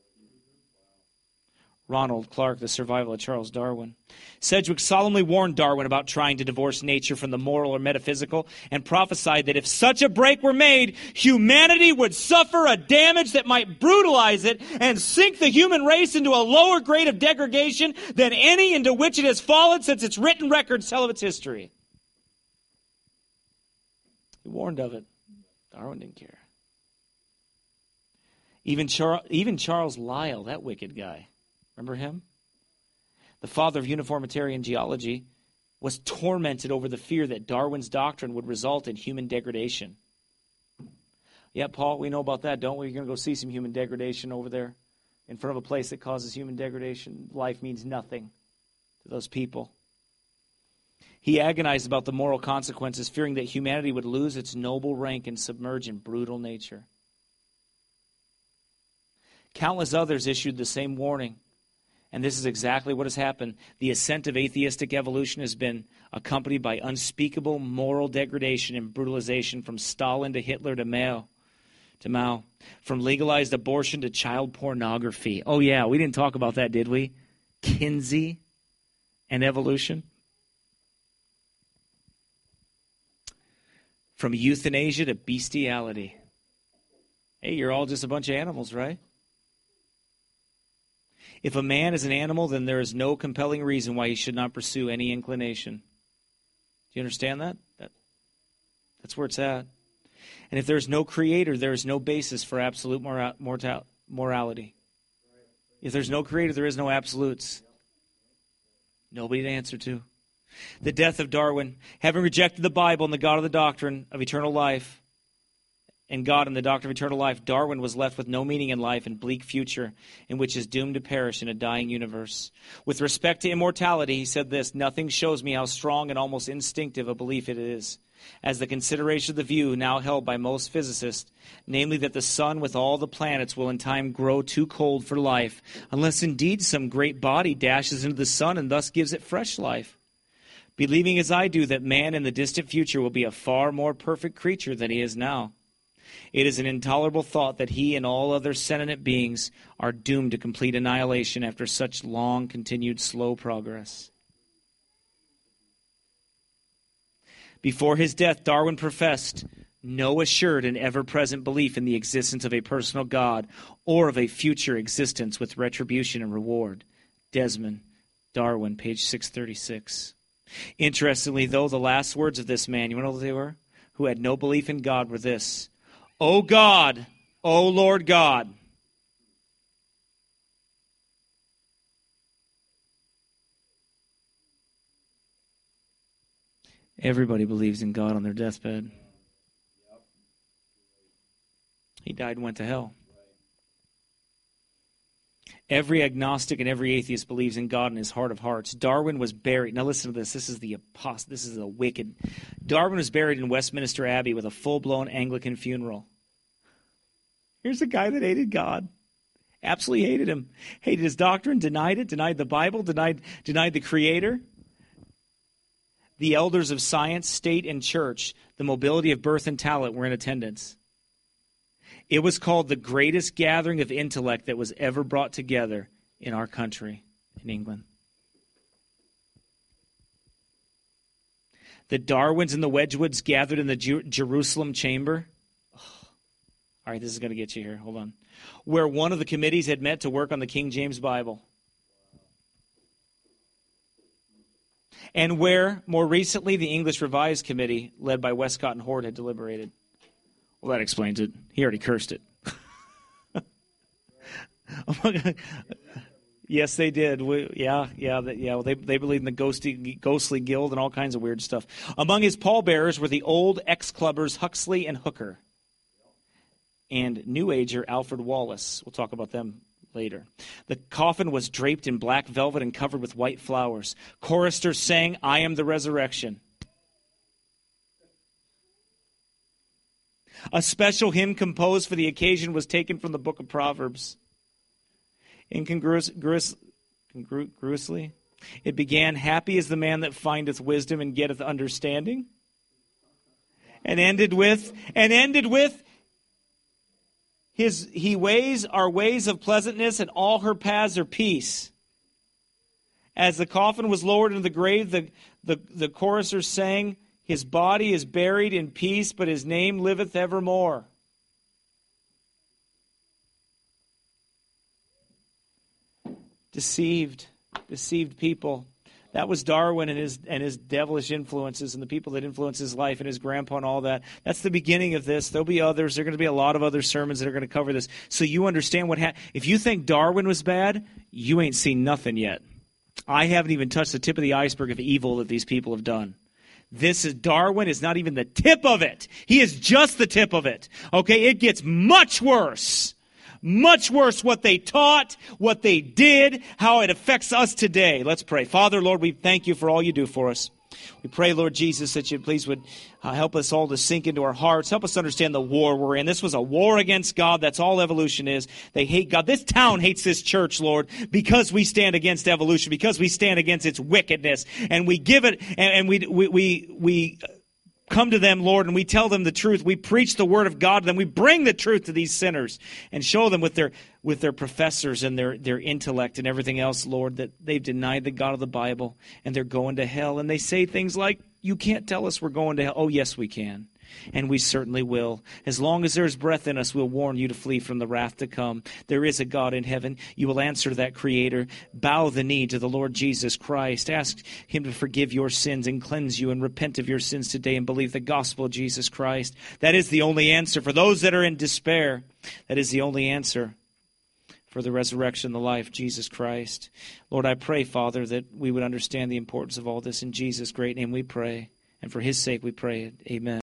Ronald Clark, The Survival of Charles Darwin. Sedgwick solemnly warned Darwin about trying to divorce nature from the moral or metaphysical and prophesied that if such a break were made, humanity would suffer a damage that might brutalize it and sink the human race into a lower grade of degradation than any into which it has fallen since its written records tell of its history. He warned of it. Darwin didn't care. Even Charles Lyell, that wicked guy, remember him? The father of uniformitarian geology was tormented over the fear that Darwin's doctrine would result in human degradation. Yeah, Paul, we know about that, don't we? You're going to go see some human degradation over there in front of a place that causes human degradation. Life means nothing to those people. He agonized about the moral consequences, fearing that humanity would lose its noble rank and submerge in brutal nature. Countless others issued the same warning. And this is exactly what has happened. The ascent of atheistic evolution has been accompanied by unspeakable moral degradation and brutalization from Stalin to Hitler to Mao. From legalized abortion to child pornography. Oh yeah, we didn't talk about that, did we? Kinsey and evolution. From euthanasia to bestiality. Hey, you're all just a bunch of animals, right? If a man is an animal, then there is no compelling reason why he should not pursue any inclination. Do you understand that? That's where it's at. And if there is no creator, there is no basis for absolute morality. If there's no creator, there is no absolutes. Nobody to answer to. The death of Darwin, having rejected the Bible and the God of the doctrine of eternal life, and God and the doctrine of eternal life, Darwin was left with no meaning in life and bleak future in which is doomed to perish in a dying universe. With respect to immortality, he said this, nothing shows me how strong and almost instinctive a belief it is, as the consideration of the view now held by most physicists, namely that the sun with all the planets will in time grow too cold for life, unless indeed some great body dashes into the sun and thus gives it fresh life. Believing as I do that man in the distant future will be a far more perfect creature than he is now, it is an intolerable thought that he and all other sentient beings are doomed to complete annihilation after such long continued slow progress. Before his death, Darwin professed no assured and ever-present belief in the existence of a personal God or of a future existence with retribution and reward. Desmond Darwin, page 636. Interestingly, though, the last words of this man, you know what they were? Who had no belief in God, were this: O God, O Lord God. Everybody believes in God on their deathbed. He died and went to hell. Every agnostic and every atheist believes in God in his heart of hearts. Darwin was buried. Now listen to this. This is the wicked. Darwin was buried in Westminster Abbey with a full-blown Anglican funeral. Here's a guy that hated God. Absolutely hated him. Hated his doctrine, denied it, denied the Bible, denied the Creator. The elders of science, state, and church, the mobility of birth and talent, were in attendance. It was called the greatest gathering of intellect that was ever brought together in our country, in England. The Darwins and the Wedgwoods gathered in the Jerusalem chamber. All right, this is going to get you here. Hold on. Where one of the committees had met to work on the King James Bible. And where, more recently, the English Revised Committee, led by Westcott and Hort, had deliberated. Well, that explains it. He already cursed it. Yes, they did. They believed in the ghostly guild and all kinds of weird stuff. Among his pallbearers were the old ex-clubbers Huxley and Hooker, and New Ager Alfred Wallace. We'll talk about them later. The coffin was draped in black velvet and covered with white flowers. Choristers sang, "I am the resurrection." A special hymn composed for the occasion was taken from the book of Proverbs. Incongruously, it began, "Happy is the man that findeth wisdom and getteth understanding," and ended with, He ways are ways of pleasantness, and all her paths are peace. As the coffin was lowered into the grave, the choristers sang, "His body is buried in peace, but his name liveth evermore." Deceived people. That was Darwin and his devilish influences and the people that influenced his life and his grandpa and all that. That's the beginning of this. There'll be others. There are going to be a lot of other sermons that are going to cover this. So you understand what happened. If you think Darwin was bad, you ain't seen nothing yet. I haven't even touched the tip of the iceberg of evil that these people have done. Darwin is not even the tip of it. He is just the tip of it. Okay, it gets much worse. Much worse what they taught, what they did, how it affects us today. Let's pray. Father, Lord, we thank you for all you do for us. We pray, Lord Jesus, that you please would help us all to sink into our hearts. Help us understand the war we're in. This was a war against God. That's all evolution is. They hate God. This town hates this church, Lord, because we stand against evolution, because we stand against its wickedness. And we give it, and we come to them, Lord, and we tell them the truth. We preach the word of God, and then we bring the truth to these sinners and show them with their professors and their intellect and everything else, Lord, that they've denied the God of the Bible and they're going to hell. And they say things like, "You can't tell us we're going to hell." Oh, yes, we can. And we certainly will. As long as there's breath in us, we'll warn you to flee from the wrath to come. There is a God in heaven. You will answer that Creator. Bow the knee to the Lord Jesus Christ. Ask Him to forgive your sins and cleanse you, and repent of your sins today and believe the gospel of Jesus Christ. That is the only answer for those that are in despair. That is the only answer for the resurrection, the life, Jesus Christ. Lord, I pray, Father, that we would understand the importance of all this. In Jesus' great name we pray. And for His sake we pray. Amen.